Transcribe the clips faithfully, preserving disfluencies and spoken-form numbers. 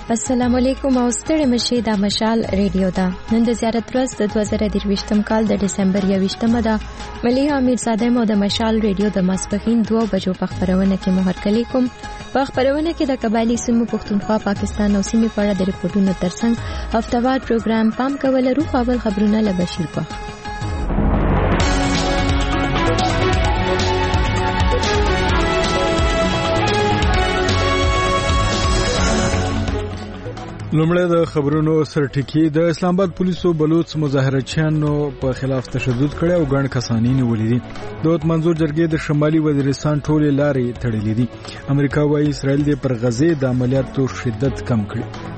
السلام علیکم او ستړي مشه د مشال ریډیو دا نن د زیارت ورځ د دوه زره درویشتم کال د دسمبر یوویشتمه ده. مليحه میرزاده مو د مشال ریډیو د ماسپخین دوه بجو په خبرونه کې مهرکلی کوم. په خبرونه کې د قبایلی سیمو پښتونخوا پاکستان او سیمې په اړه د ریپورتونو ترڅنګ هفتوار پروګرام پام کول رو خپل خبرونه له بشیر کو. لومړی د خبرونو سرټکی. د اسلام آباد پولیسو بلوچ مظاهرچیانو په خلاف تشدد کړی او ګڼ کسانی نیولې دي. د منظور جرګې د شمالي وزیرستان ټولې لارې تړلې دي. امریکا وايي اسرائیل د پر غزې د عملیاتو شدت کم کړي.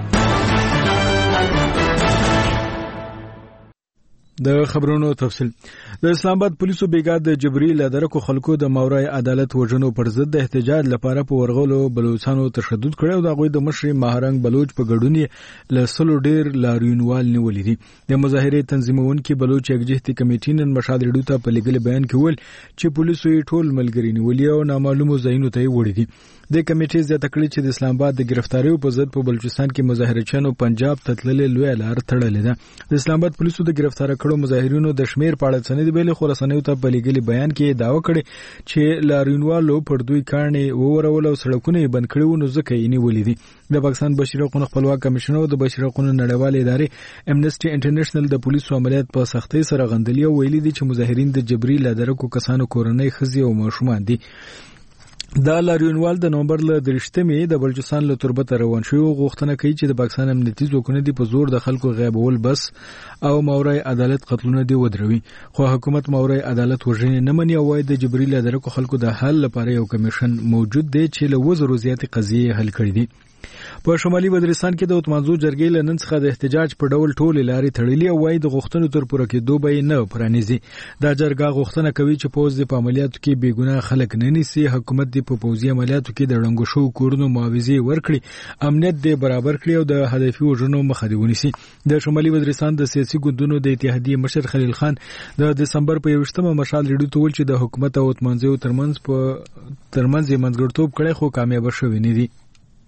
د خبرونو تفصیل. د اسلام آباد پولیسو بیګا د جبرئیل ادرکو خلکو د ماورای عدالت وژنو پر ضد د احتجاج لپاره په ورغلو بلوچستانو تشدد کړی او د غوی د مشر ماهرنګ بلوچ په ګډون له سلو ډیر لاریونوال نیولې دي. د مظاهرې تنظیمونکو بلوچ یکجهتي کمیټې نن مشال ریډیو ته په لګل بیان کې ویل چې پولیسو یې ټول ملګری نیولې او نامعلومو ځایونو ته وړي دي. د کمیټې زیاته کړې چې د اسلام آباد د گرفتاریو په ضد په بلوچستان کې مظاهرچیانو پنجاب ته تللې لوی لار تړلې ده. د اسلام آباد پولیسو د گرفتار کړو مظاهرینو د شمیر په اړه سند ویلي خو رسنیو ته په لګل بیان کې داوا کړې چې لاریونوالو پر دوی کارنې وورول او سړکونه یې بند کړو نو ځکه یې نیولې دي. د پاکستان بشري حقوقو خپلواک کمیشن او د بشري حقوقو نړیوال ادارې امنیسټي انټرنیشنل د پولیسو عملیات په سختۍ سره غندلي او ویلي دي چې مظاهرین د جبرئیل ادرکو کسانو کورنۍ خزي او ماشومان دي. دا لاریونوال د نومبر له درشتمې د بلوچستان له تربته روان شو غوښتنه کوي چې د پاکستان امنیتي ځواکونه دی په زور د خلکو غیبول بس او ماورای عدالت قتلونه دی ودروي. خو حکومت ماورای عدالت وژنې نه مني او وايي د جبرئیل ادرکو خلکو د حل لپاره یو کمیشن موجود دی چې له وزرو زیاتې قضیې حل کړي دي. په شمالي وزیرستان کې د منظور جرګې له نن څخه د احتجاج په ډول ټولې لارې تړلې او وايي د غوښتنو تر پوره کېدو به نه پرانیزي. دا جرګه غوښتنه کوي چې پوز د عملیاتو کې بیګناه خلک نه نیسي، حکومت د په پوزي عملیاتو کې د ړنګو شو کورونو معاوضه ورکړي، امنیت د برابر کړي او د هدفي وژنو مخه دی ونیسي. د شمالي وزیرستان د سیاسي ګوندونو د اتحادیې مشر خلیل خان د دسمبر په یوویشتمه مشال ریډیو ته ویل چې د حکومت او منځو ترمنځ په ترمنځ یې منځګړیتوب کړی خو کامیاب شوی نه دی.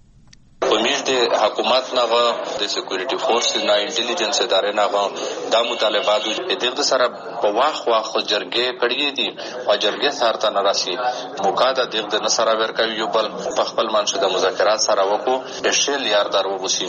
حکومت نغه د سکیورټي فورس نه انټيليجنس ادارې نغه د مطالبات د دغه سره په واخ واخ جرګې کړې دي او جرګې سره نه راسي موقعه د دغه سره ورکوي یو بل په خپل منشو د مذاکرات سره وکړو د شل یار درو وسی.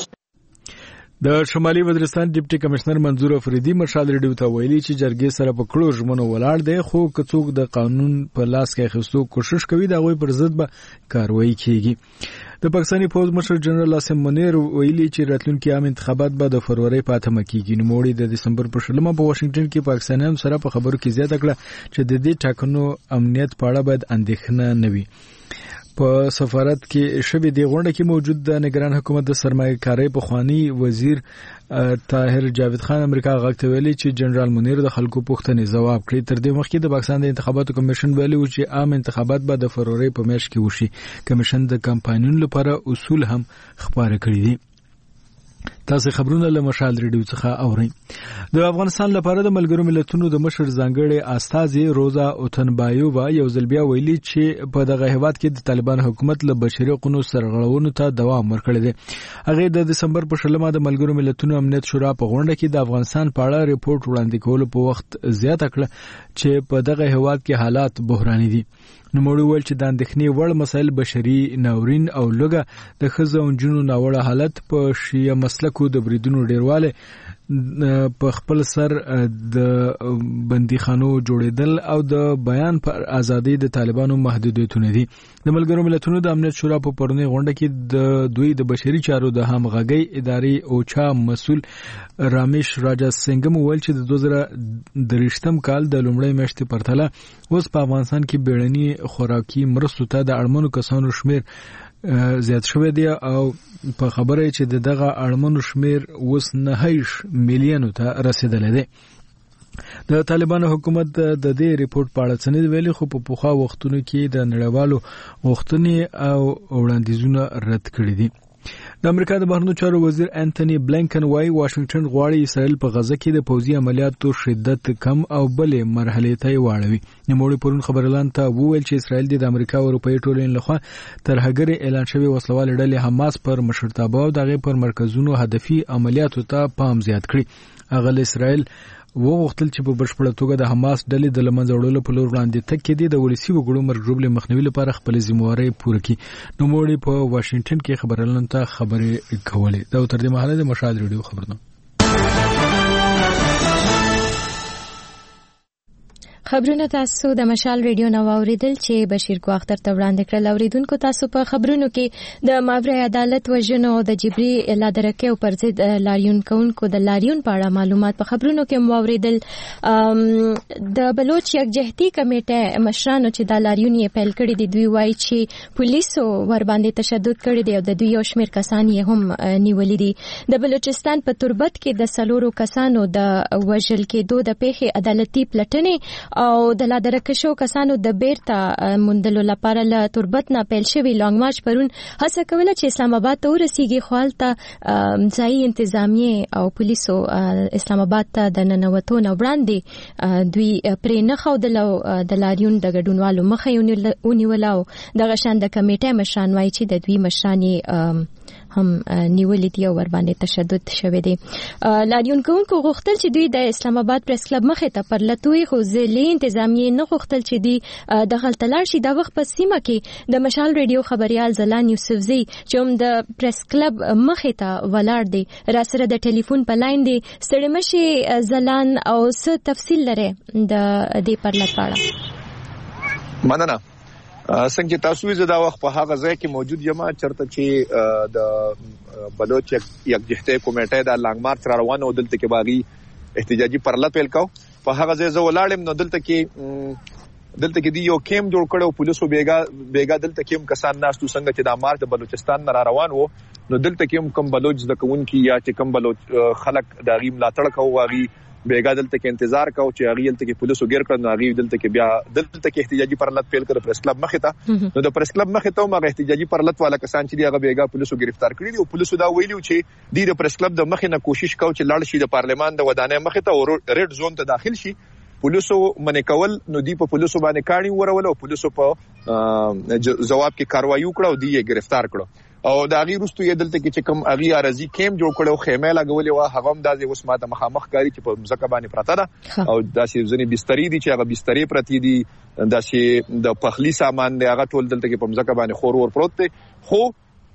د شمالي وزیرستان ډیپټي کمشنر منظور افریدي مشال ریډیو ته ویلي چې جرګې سره په کړو ژمنو ولاړ دی خو کڅوک د قانون په لاس کې خستو کوشش کوي دا غوي پر ضد به کاروایی کیږي. د پاکستاني فوج مشر جنرال عاصم منیر ویلي چې راتلونکي عام انتخابات به د فروری په اتمه کېږي. نوموړي د دسمبر په شلمه په واشنگټن کې پاکستانیانو سره په خبرو کې زیاته کړه چې د دې ټاکنو امنیت په اړه باید اندېښنه نه وي. په سفارت کې شبي دی غونډه کې موجود د نگران حکومت د سرمایه‌کارۍ په خوانی وزیر طاهر جاوید خان امریکا غاکته ویلي چې جنرال منیر د خلکو پوښتنې ځواب کړي. تر دې مخکې د پاکستان د انتخاباتو کمیشن ویلي و چې عام انتخابات به د فروری په میاشت کې وشي. کمیشن د کمپاینونو لپاره اصول هم خبره کړی دي. تاسو خبرونه له مشال ریډیو څخه اورئ. د افغانستان لپاره د ملګرو ملتونو د مشر ځانګړي استازي روزا اوتنبایووا یو ځل بیا ویلي چې په دغه هیواد کې د طالبان حکومت له بشري حقوقو سرغړونو ته دوام ورکړی دی. هغه د دسمبر په شلمه د ملګرو ملتونو امنیت شورا په غونډه کې د افغانستان په اړه ریپورت وړاندې کولو په وخت زیاته کړه چې په دغه هیواد کې حالات بحراني دي. نوموړي ویل چې د اندېښنې وړ مسایل بشري ناورین او لږه د ښځو او نجونو ناوړه حالت په شیعه مسلکو د بریدونو ډیرواله په خپل سر د بندیخانو جوړیدل او د بیان پر ازادي د طالبانو محدودیتونه دي. د ملګرو ملتونو د امنیت شورا په پرونی غونډه کې د دوی د بشري چارو د همغږي ادارې اوچا مسول رامیش راجا سنگم ویل چې د دوه زره درشتم کال د لومړۍ میاشتې پرتله اوس په افغانستان کې بیړني خوراکي مرستو ته د اړمنو کسانو شمیر زیات شوی دی او په خبره چې دغه اړمنو شمیر اوس نهه میلیونو ته رسیدلی دی. د طالبانو حکومت د دې ریپورت په اړه څه نه ویلي خو په پوخا وختونو کې د نړیوالو غوښتنې او وړاندیزونه رد کړي دي. د امریکا د بهرنیو چارو وزیر انټونی بلینکن وايي واشنگټن غواړي اسرائیل په غزه کې د پوځي عملیاتو شدت کم او بلې مرحلې ته واړوي. نوموړي پرون خبريالان ته وویل چې اسرائیل د امریکا او اروپאי ټولنې لخوا ترهګري اعلان شوی وسلوال ډلې حماس پر مشرتابه او دغه پر مرکزونو هدفي عملیاتو ته پام زیات کړي. هغه اسرائیل وغوښتل چې په بشپړه توګه د حماس ډلې د لمنځه وړلو په لور وړاندې تګ کړي د ولسي وګړو مرګ ژوبلې مخنیوي لپاره خپل ذمہواري پوره کړي. نوموړي په واشنگټن کې خبريالانو ته خبرې کولې. دا تر دې مهاله د مشال ریډیو خبرونه خبرونه تاسو د مشال ریډیو نو اوریدل چې بشیر کو اختر ته وړاندې کړل. اوریدونکو تاسو په خبرونو کې د ماورای عدالت وژنو د جبري لادرکه او پر ضد لاریون کونکو د لاریون په اړه معلومات په خبرونو کې مو اوریدل. د بلوچ یکجهتي کمیټه مشرانو چې د لاریون یې پیل کړی دي دوی وایي چې پولیسو ور باندې تشدد کړی دی او د دوی یو شمېر کسان یې هم نیولې دي. د بلوچستان په تربت کې د سلورو کسانو د وژل کېدو د پیښې عدالتي پلټنې او د لادرکشو کسانو د بیرته مندلو لپاره له تربت نه پیل شوی لانګ مارچ پرون هڅه کوله چې اسلام آباد ته ورسیږي، خو هلته ځایي انتظامیه او پولیسو اسلام آباد ته د ننوتو نه وړاندې دوی پرې نه ښودل او د لاریون د ګډونوالو مخه یې ونیوله او دغه شان د کمیټې مشران وایي چې د دوی مشران یې هم نیولې دي او ور باندې تشدد شوی دی. لاریون کوونکو غوښتل چې دوی د اسلام آباد پریس کلب مخې ته پرلتوي، خو ځلې انتظامیه نه غوښتل چې دوی دغلته لاړ شي. دا وخت په سیمه کې د مشال ریډیو خبريال زلان یوسفزی چې هم د پریس کلب مخې ته ولاړ دی را سره د ټلیفون په لاین دی. ستړي مشي زلان او څه تفصیل لري د دې پرلت په اړه؟ مننه. څنګه تاسو یې دا وخت په هغه ځای کې موجود یم چرته چې د بلوچ یکجهتي کمیټه د لانګ مارچ را روانه او دلته کې باغی احتجاجي پرلت پیل کاو. په هغه ځای زه ولاړم نو دلته کې دلته کې دی یو کیم جوړ کړو پولیسو بیګا بیګا دلته کې هم کسان ناستو څنګه چې د مارچ د بلوچستان را روان وو نو دلته کې هم کم بلوچ د کوونکی یا چې کم بلوچ خلک د غیم ملاتړ کوي واغي بیګا دلته کې انتظار کاو چې هغه دلته کې پولیسو ګیر کړ نو هغه دلته کې بیا دلته کې احتجاجي پرلت پیل کړ پریس کلب مخې ته. نو د پریس کلب مخې ته ما احتجاجي پرلت والا کسان چې هغه بیګا پولیسو گرفتار کړی دي او پولیسو دا ویلو چې د پریس کلب د مخې نه کوشش کاو چې لاړ شي د پارلمان د ودانۍ مخې ته او ریډ زون ته داخل شي. پولیسو منې کول نو دی په پولیسو باندې کاڼي ورول او پولیسو په جواب کې کاروایی وکړه او دی یې گرفتار کړو او دا غي رستو یې دلته کې چې کوم اغي ارزي کیم جوړ کړو خیمه لګولې وا هغه هم داسې اوس ماته مخامخ کاری چې په مزکه باندې پراته ده او داسې ځنې بسترې دي چې هغه بسترې پرتی دي داسې د پخلی سامان دی هغه ټول دلته کې په مزکه باندې خور ور پروت دی. خو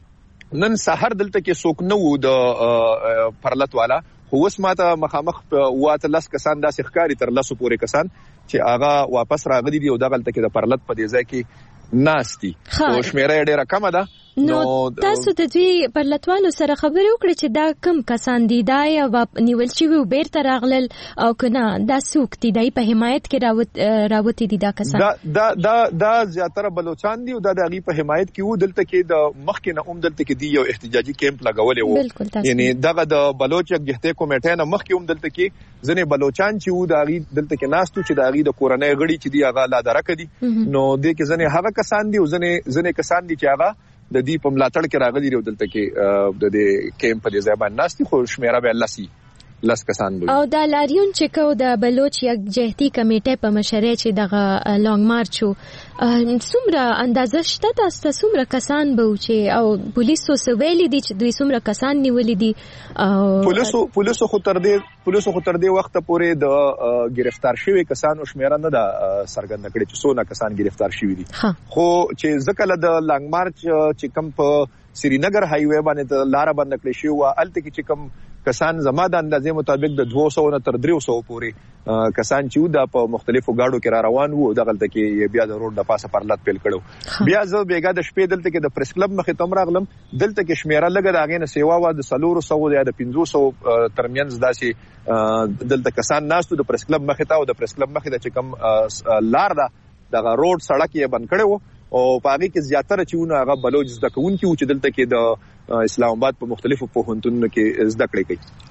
نن سحر دلته کې څوک نه وو د پرلت والا خو اوس ماته مخامخ واته لاس کسان داسې ښکاری تر لاسو پورې کسان چې هغه واپس راغلي دي او دغه دلته کې د پرلت په دې ځای کې ناشتي او شمیره ډیره کم ده. نو تاسو د دوی پرلتوالو سره خبرې وکړې چې دا کم کسان دي دا یا نیول شوي او بیرته راغلل او کنه دا څوک دي دای په حمایت کې راوت راوتی دي دا کسان؟ دا دا دا دا زیاتره بلوچستان دي او دا د غي په حمایت کې وو. دلته کې د مخکې نه هم دلته کې دی یو احتجاجي کیمپ لګولې وو یعنی دغه د بلوچ یکجهتي کمیټه نه مخکې هم دلته کې ځنې بلوچستان چې وو دا غي دلته کې ناستو چې دا غي د کورنۍ غړي چې دی هغه لا درک دي نو د کې ځنې هغه کسان دي او ځنې ځنې کسان دي چې هغه د دې په ملاتړ کې راغلي او دلته کې د دې کیمپ په ځای باندې ناشتي خو شمیره به لسی لس کسان دي. او د لاریون چې کو د بلوچ یکجهتي کمیټې په مشرۍ چې دغه لانګ مارچ څومره اندازه شته تاسو څومره کسان به چې او پولیسو سویلي دي چې دوی څومره کسان نیولې دي؟ پولیسو پولیسو خو تر دې پولیسو خو تر دې وخت پورې د گرفتار شوی کسانو شمیره نه ده څرګنده کړې چې څونه کسان گرفتار شوی دي. خو چې ځکه د لانګ مارچ چې کم په سرینگر های وی باندې لار باندې کړی شو الته کې چې کم کسان زما د اندازې مطابق د دوه سوه نه تر درې سوه پورې کسان چې د په مختلفو گاډو کې را روان وو دغلته کې بیا د روډ د پاسه پرلت پیل کړو. بیا زه بیګا د شپې دلته کې د پریس کلب مخې ته راغلم دلته کې شمیره لګه د هغې نه سیوا وه د څلورو سوو یا د پنځو سوو ترمنځ داسې دلته کسان ناستو د پریس کلب مخې ته او د پریس کلب مخې ته چې کوم لار ده دغه روډ سړک یې بند کړی وو او په هغې کې زیاتره چې ونه هغه بلوچ زده کوونکي وو چې دلته کې د اسلام آباد په مختلفو پوهنتونونو کې زده کړې کوي. او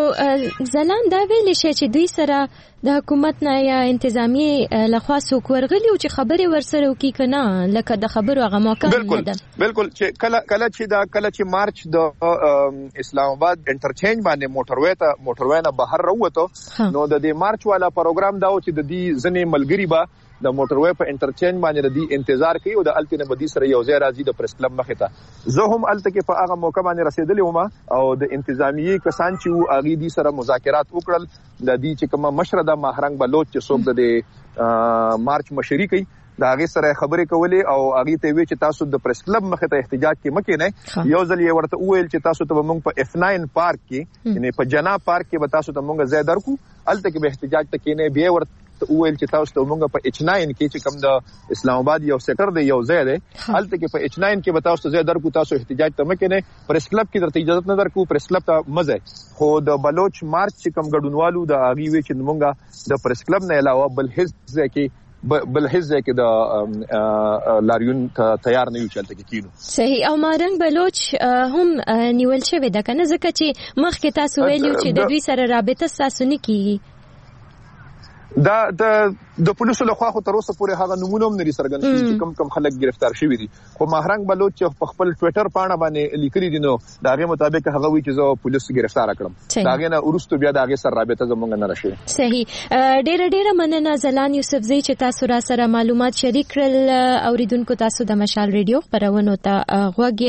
ځلان دا ویل شي چې دوی سره د حکومت نه یا انتظامی لخوا څوک ورغلی او چې خبرې ورسره وکړي کنه لکه د خبرو هغه موقع نه ده. بالکل چې کله کله چې دا کله چې مارچ د اسلام آباد انټرچینج باندې موټروي ته موټروي نه بهر راووتو نو د دې مارچ والا پروګرام دا و چې د دې ځنې ملګری با د موټروي په انټرچینج باندې ردي انتظار کوي او د الټینه بدی سره یو ځای راځي د پریس کلب مخه ته زه هم الته کې په هغه موقع باندې رسیدلی وم او د انتظامیه کسان چې اغي دي سره مذاکرات وکړل د دې چې کومه مشرده ماهرنګ بلوچ چې څوک د مارچ مشري کوي دا هغه سره خبرې کولې او هغه ته وی چې تاسو د پریس کلب مخه ته احتجاج کې مکه نه یو ځل یې ورته وویل چې تاسو ته موږ په اف ناین پارک کې یعنی په جنا پارک کې به تاسو ته موږ ځای درکو الته کې به احتجاج تکې نه بیا ورته وویل چې تاسو ته موږ په اچ ناین کې چې کوم د اسلام آباد یو سیکټر دی یو ځای دی الته کې په اچ ناین کې به تاسو ته ځای درکو تاسو احتجاج ته مکه نه پریس کلب کې درته اجازه نه درکو پریس کلب ته مزه خو د بلوچ مارچ چې کوم ګډونوالو د اغي وی چې موږ د پریس کلب نه علاوه بل هیڅ کې بل هیڅ کې د لاریون تیار نه یو چلته کې کینو. صحیح. او مارنګ بلوچ هم نیول شوی د کنه ځکه چې مخکې تاسو ویلو چې د دوی سره رابطه تاسو نه کیږي دا د د پولیسو له خوا خو تر اوسه پورې هغه نمونه هم نری سرګن چې کم کم خلک گرفتار شوی دي خو ماهرنګ بلوچ په خپل ټوئیټر پاڼه باندې لیکلي دي نو دا غي مطابق هغه وی چې زه پولیس گرفتار کړم دا غي نه ورستو بیا دا غي سره رابطه زمونږ نه راشي. صحیح. ډېر ډېر مننه زلان یوسفزی چې تاسو را سره معلومات شریک کړل. اوریدونکو تاسو د مشال ریډیو خبرونه ته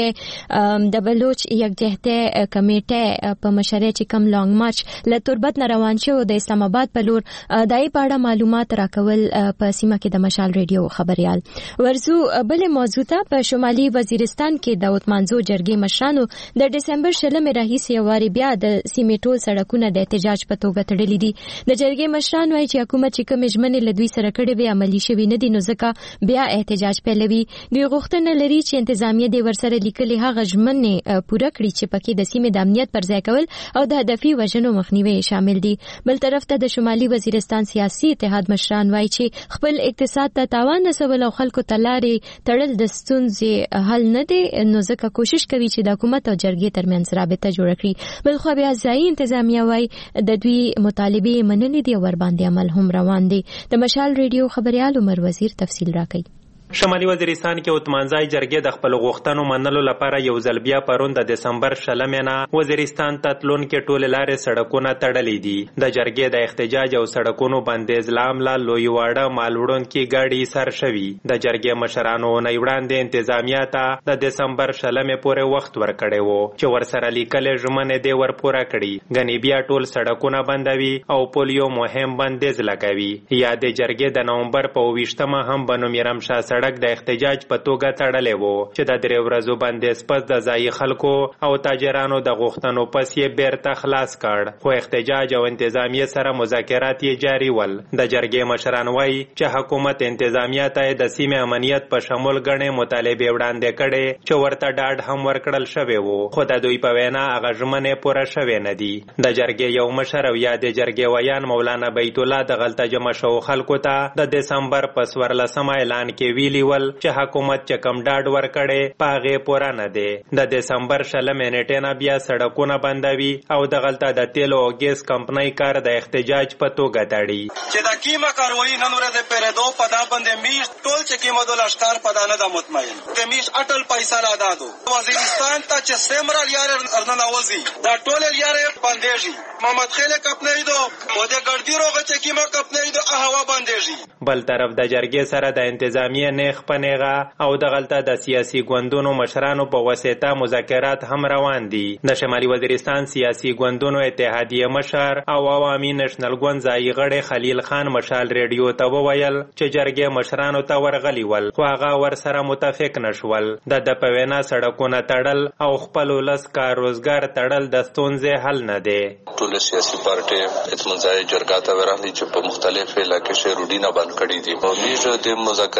غوږی د بلوچ یکجهته کمیټه په مشرۍ چې کم لانګ مارچ له تربت نه روان شو د اسلام آباد په لور دای په اړه معلومات راکول په سیمه کې د مشال ریډیو خبريال ورزو بل موضوع ته په شمالي وزیرستان کې د اوتمانزو جرګې مشرانو د دسمبر شلمې راهیسې واري بیا د سیمې ټول سړکونه د احتجاج په توګه تړلي دي. د جرګې مشران وايي چې حکومت چې کوم ژمنې لدوی سره کړې وي عملی شوی نه دي نو ځکه بیا احتجاج پیلوي. دوی غوښتنه لري چې انتظامیه د ورسره لیکلي هغه ژمنې پوره کړي چې پکې د سیمې د امنیت پر ځای کول او د هدفي وژنو مخنیوي شامل دي. بل طرف ته د شمالي وزیرستان سیاسي اتحاد مشران وايي چې خپل اقتصاد ته تاوان رسول او خلکو ته لارې تړل د ستونزې حل نه دی نو ځکه کوشش کوي چې د حکومت او جرګې ترمنځ رابطه جوړ کړي. بل خو بیا ځایي انتظامیه وايي د دوی مطالبه منلې دي او ور باندې عمل هم روان دي. د مشال ریډیو خبريال عمر وزیر تفصیل راکړي. شمالي وزیرستان کې اوتمانځای جرګې د خپل غوښتنو منلو لپاره یو ځل بیا پرون د دسمبر شلمې نه وزیرستان ته تلون کې ټول لارې سړکونه تړلې دي. د جرګې د احتجاج او سړکونو بندیز لامل لوی واړه مالوړونکي ګاډي سر شوي. د جرګې مشرانو نه وړاندې انتظامیه ته د دسمبر شلمې پورې وخت ورکړی وو چې ورسره لیکلې ژمنې دې ورپوره کړي ګنې بیا ټول سړکونه بندوي او پولیو مهم بندیز لګوي. یا د جرګې د نومبر په اوویشتمه هم بنو میرمشاه سړک د احتجاج په توګه تړلې وو چې د درې ورځو بندیز پس د ځایي خلکو او تاجرانو د غوښتنو پس یې بیرته خلاص کړ خو احتجاج او انتظامیه سره مذاکرات یې جاري ول. د جرګې مشران وایي چې حکومت انتظامیه ته د سیمې امنیت په شمول ګڼې مطالبې وړاندې کړې چې ورته ډاډ هم ورکړل شوی وو خو د دوی په وینا هغه ژمنې پوره شوې نه دي. د جرګې یو مشر او یا د جرګې ویان مولانا بیت الله د غلطه جمع شو خلکو ته د دسمبر په څوارلسمه اعلان کې ویلي ول چې حکومت چې کم ډاډ ورکړي پاغه پوره نه دی. د دسمبر شلمې نیټه نه بیا سړکونه بندوي او د غلطه د تیلو او ګیس کمپنۍ کار د احتجاج په توګه تړي چې د کیمه کاروي نن ورځ پیرېدو په دا باندې میش ټول چې کیمه د لشکار په دانه د مطمئن د میش اټل پیسې را دادو وزیرستان ته چې سیمرال یار ارنناوزي دا ټول یار باندېږي محمد خیل کپنې دو او د ګردی روغه چې کیمه کپنې دو هوا باندېږي. بل طرف د جرګې سره د انتظامیه نیخ پنیغه او د غلطه د سیاسي ګوندونو مشرانو په واسطه مذاکرات هم روان دي. د شمالي وزیرستان سیاسي ګوندونو اتحادیه مشر او عوامي نېشنل ګوند ځایي غړی خلیل خان مشال ریډیو ته وویل چې جرګې مشرانو ته ورغلی ول خو هغه ورسره متفق نشول. د د په وینا سړکونه تړل او خپل ولس کار روزګار تړل د ستونزې حل نه دی. ټول سیاسي پارټي اتمنځای جرګه ته ورغلي چې په مختلفو علاقو کې روډینه بند کړي دي. او میږه د مذاکرات سره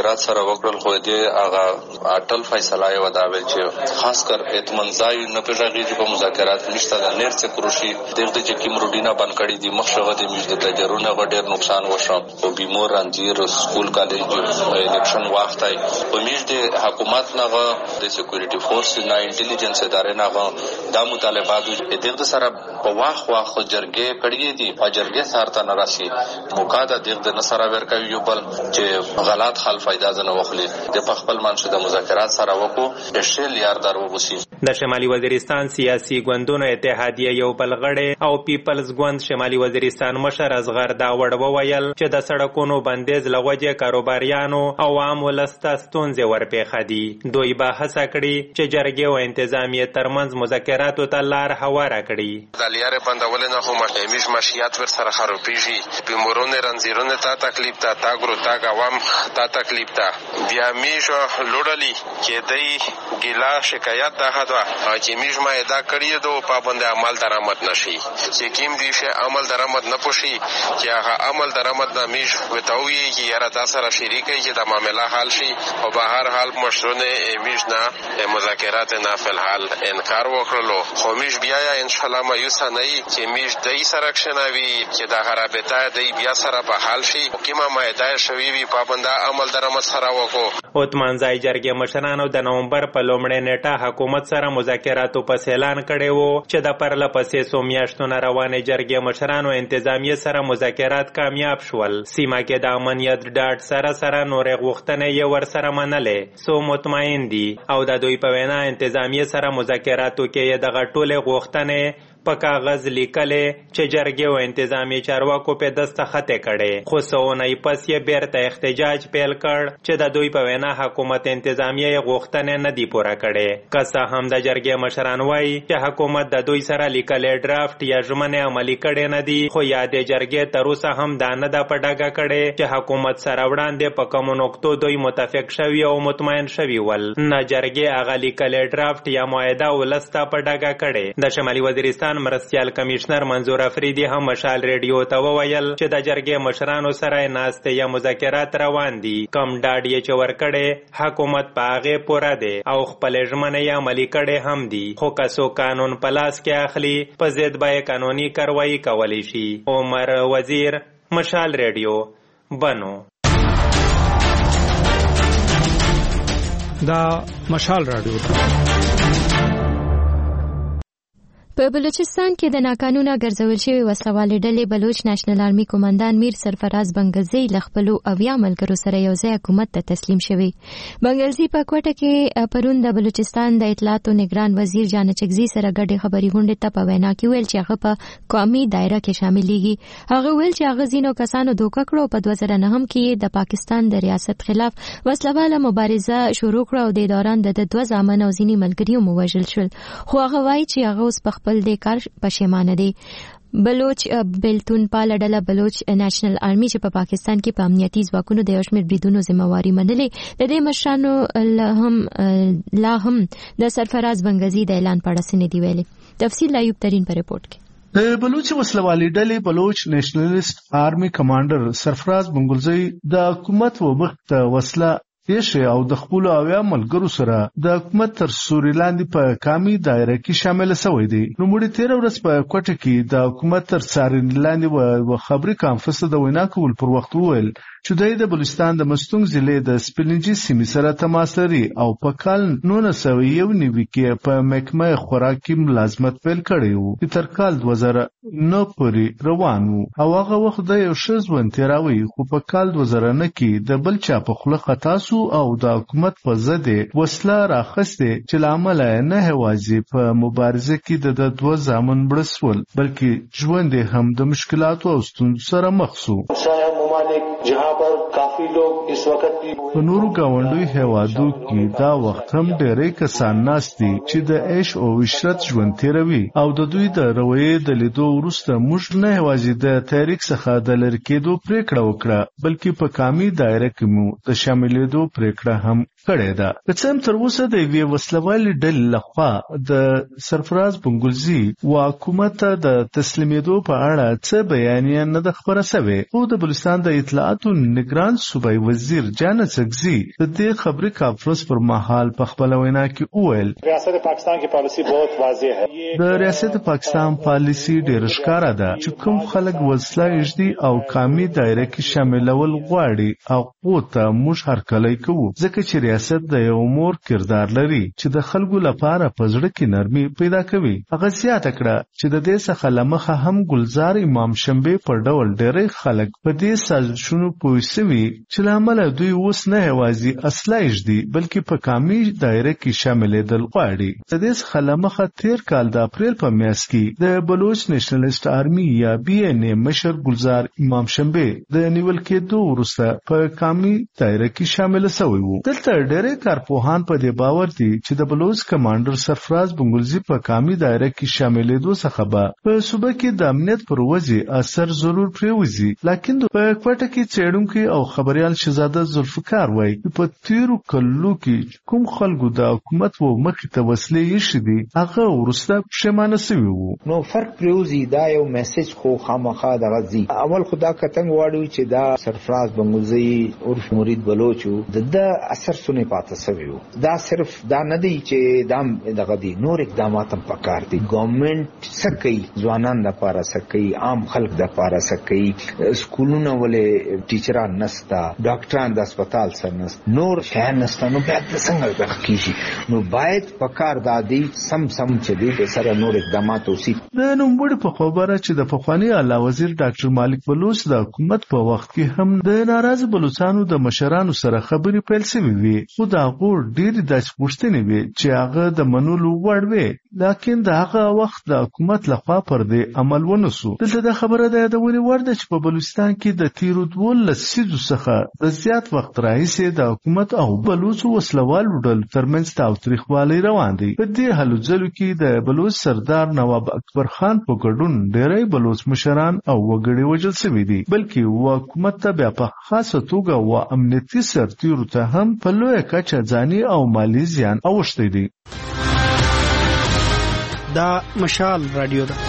وکړل خو دې هغه اټل فیصله یې وداویل چې خاص کر اطمینان ځای نه پیژاږي په مذاکرات نشته د نیر څخه کروشي دغه چې کوم روډینا بند کړی دي مخشغه د میج د تجربه غډیر نقصان وشو او بیمور رانځیر سکول کالج الیکشن وخت ای په میج د حکومت نه د سکیورټي فورس نه انټيليجنس ادارې نه د مطالبات دغه سره په واخ واخ جرګې کړی دي او جرګې سارته نه راشي موقع د دغه نه سره ورکوي یو بل چې غلط حل فائدہ نه وخلي د خپل منشد مذاکرات سره وکړو د شل یار درو وسی د شمالي وزیرستان سیاسي ګوندونو اتحادیه یو بل غړی او پیپلز ګوند شمالي وزیرستان مشر اصغر داوړ وویل چې د سړکونو بندیز لغوجه کاروباریانو او عام ولسته ستونزې ورپېښه دي دوی به هڅه کړي چې جرګې او انتظامیه ترمنځ مذاکراتو ته لار هواره کړي د لیارې بندول نه خو مهمیش معیشت ور سره خرابېږي بیمارونه رنځیرونه تا تکلیف تا تا ګرو تا عوام تا تکلیف تا بیا میشو لوړلی کې دای ګیلا شکایت ده چې میش ما ادا کړی دو پابند عمل درآمد نشي چې کیم دی شه عمل درآمد نه پوشي چې هغه عمل درآمد نه میش وتاوي چې یاره تاسو سره شریکي چې د معاملې حل شي او به هر حال مشرونه میش نه مذاکرات نه فلحال انکار وکړلو خو میش بیا ان شاء الله مایوس نه چې میش دای سره کښناوي چې د خرابته دای بیا سره په حل شي کیما ما ادا شوی وي پابند عمل درآمد سره وکړو اوتمان ځای جرګې مشرانو د نومبر په لومړۍ نیټه حکومت سره مذاکراتو پس اعلان کړی وو چې د پرله پسې څو میاشتو نه روانې جرګې مشرانو انتظامیه سره مذاکرات کامیاب شول سیمه کې د امنیت ډاډ سره سره نورې غوښتنې یې ورسره منلې څو مطمئن دي او د دوی په وینا انتظامیه سره مذاکراتو کې یې دغه ټولې غوښتنې په کاغذ لیکلې چې جرګې او انتظامی چارواکو په دستخط کړي خو څوونی پس یې بیرته احتجاج پیل کړ چې د دوی په وینا حکومت انتظامیه غوښتنې نه دي پوره کړي که څه هم د جرګې مشران وایي چې حکومت د دوی سره لیکلې ډرافټ یا ژمنې عملي کړي نه دي خو یادې جرګې تر اوسه هم دا نه ده په ډاګه کړې چې حکومت سره وړاندې په کومو نقطو دوی متفق شوي او مطمئن شوي ول نه جرګې هغه لیکلې ډرافټ یا معاهده ولس ته په ډاګه کړې د شمالي وزیرستان مرستیال کمشنر منظور افریدي هم مشال ریډیو ته وویل چې د جرګې مشرانو سره ناستې یا مذاکرات روان دي کم ډاډ یې چې ورکړی حکومت په هغې پوره دی او خپلې ژمنې یې عملي کړې هم دي خو که څوک قانون په لاس کې اخلي په ضد به یې قانوني کاروایي کولی شي عمر وزیر مشال ریډیو بنو دا مشال رادیو په بلوچستان کې د ناقانونه ګرځول شوی وسلوالې ډلې بلوچ نېشنل آرمي قومندان میر سرفراز بنگلزی له خپلو اویا ملګرو سره یو ځای حکومت ته تسلیم شوی بنگلزی په کوټه کې پرون د بلوچستان د اطلاعات او نگران وزیر جانچکزي سره ګډه خبري غونډه ته په وینا کې ویل چې هغه په قومي دایره کې شاملېږي هغه ویل چې هغه ځینو کسانو دوکه کړو په دوه زره نه هم کې د پاکستان د ریاست خلاف وسلواله مبارزه شروع کړه او د دوران د دوه ځامن او ځینی ملګریو مو وژل شول خو هغه وایي چې هغه اوس په خپل د کار پښیمانه دي بلوچ بلتون پاله ډله بلوچ نېشنل آرمي چې په پاکستان کې په امنیتي ځواکونو د یو شمېر بریدونو ذمہواري منلې د دې مشرانو هم لا هم د سرفراز بنگلزی د اعلان په اړه څه نه دی ویلي تفصیل ایوب ترین په رپورت کې د بلوچ وسلوالې ډلې بلوچ نېشنلیست آرمي کمانډر سرفراز بنگلزی د حکومت وبخت وسله یشه او د خپل اویا ملګرو سره د حکومت تر سوري لاندې په کامي دایره کې شامل شوی دی نو موږ تیر ورځ په کوټه کې د حکومت تر ساري لاندې و خبري کانفرنس د وینا کول پر وخت وویل چې د بلوچستان د مستونګ ضلع د سپلنجي سیمې سره تماس لري او په کال نولس سوه یو نوي کې په محکمه خوراکي ملازمت پیل کړی وو چې تر کال دوه زره نه پورې روان وو او هغه وخت د یو ښه ژوند تیراوی خو په کال دوه زره نه کې د بل چا په خوله خطا سو او د حکومت په ضد وسله راخسته چې لامل نه هوازي په مبارزه کې د دوه ځامن برسول بلکې ژوند هم د مشکلاتو او ستونزو سره مخ شو جہاں پر کافی لوگ اس وقت بھی په نورو گاونډوي هیوادو کې دا وخت هم ډېرې کسان ناست دي چې د عيش او عشرت ژوند تیروي او د دوی د رویې د لیدو وروسته موږ نه یوازې د تحریک څخه د لرې کېدو پریکړه وکړه بلکې په کامي دایره کې مو د شاملېدو پریکړه هم کړې ده که څه هم تر اوسه د یوې وسلوالې ډلې لخوا د سرفراز بنگلزی و حکومت ته د تسلیمېدو په اړه څه بیانیه نه ده خپره شوې خو د بلوچستان د اطلاعات اطلاعاتو نگران صوبای وزیر جان سګزي د دې خبري کانفرنس پر مهال په خپل وینا کې وویل ریاست پاکستان کی پالیسی بہت واضح ہے. د ریاست پاکستان پالیسی ډېر ښکاره ده چې کوم خلک وسله اجدي او قامي دایره کې شاملول غواړي او ته موږ هرکلی کوو ځکه چې ریاست د یو مور کردار لري چې د خلکو لپاره په زړه کې نرمي پیدا کوي. هغه زیاته کړه چې د دې څخه لمخه هم ګلزار امام شنبه پر ډول ډېری خلک په دې سازشونو پوه شوي چې له امله دوی اوس نه یوازې اسلحه اجدي بلکې په قامي دایره کې شاملېدل غواړي. د دې څخه لمخه تیر کال د اپریل په میاشت کې د بلوچ نیشنلست آرمي یا بی ان اے مشر ګلزار امام شنبه د نیول کېدو وروسته په قامي دایره کې شامل شوی وو. دلته ډېری کارپوهان په دې باور دي چې د بلوچ کمانډر سرفراز بنګلزي په قامي دایره کې شاملېدو څخه به په صوبه کې د امنیت پر وضع اثر ضرور پرېوځي. لکن په کوټه کې څېړونکي او خبريال شهزاده ذوالفقار وایي په تیرو کلو کې کوم خلکو د حکومت و مخې ته وسلې ایښې دي هغه وروسته پښیمانه شوي وو. نو فرق پرېوځي دا یو میسج خو خامخا دغه ځي. اول خدا کتنګ واړو چې دا سرفراز بنګلزي عرف مرید بلوچو د د اثر سونه پاتې سوي وو. دا صرف دا نه دی چې دا دغه دی نور اقدامات هم پکار دي. ګورنمنت سکي ځوانان د پاره سکي عام خلک د پاره سکي سکولونه ولې ټیچران نستا ډاکټران د هسپتال سره نست نور شهر نستا نو بیا څنګه د کیږي. نو باید پکار دادي سم سم چې دې سره نور اقدامات وسی. د نوموړي په خبره چې د پخوانی اعلی وزیر ډاکټر مالک بلوچ د حکومت په وخت کې هم د ناراض بلوچستانو د مشرانو سره خبرې پیل شوې وي خو دا غوړ ډېر د پوښتنې وي چې هغه د منلو وړ وي لکه د هغه وخت د حکومت لخوا پر دې عمل ونسو. دلته د خبره ده د ونی وړ د چې په بلوچستان کې د تیرو دولس سیزو څخه د زیات وخت راهیسې د حکومت او بلوچ وسلوال ډول ترمنځ تاوتریخوالی روان دی. په دې هلو ځلو کې د بلوچ سردار نواب اکبر خان په ګډون ډېری بلوچ مشران او وګړي وژل شوي دي بلکې حکومت ته بیا په خاصه توګه و امنیتي سرتیرو ته هم په لویه کچه ځاني او مالی زیان اوښتی دی. دا مشال رادیو ده.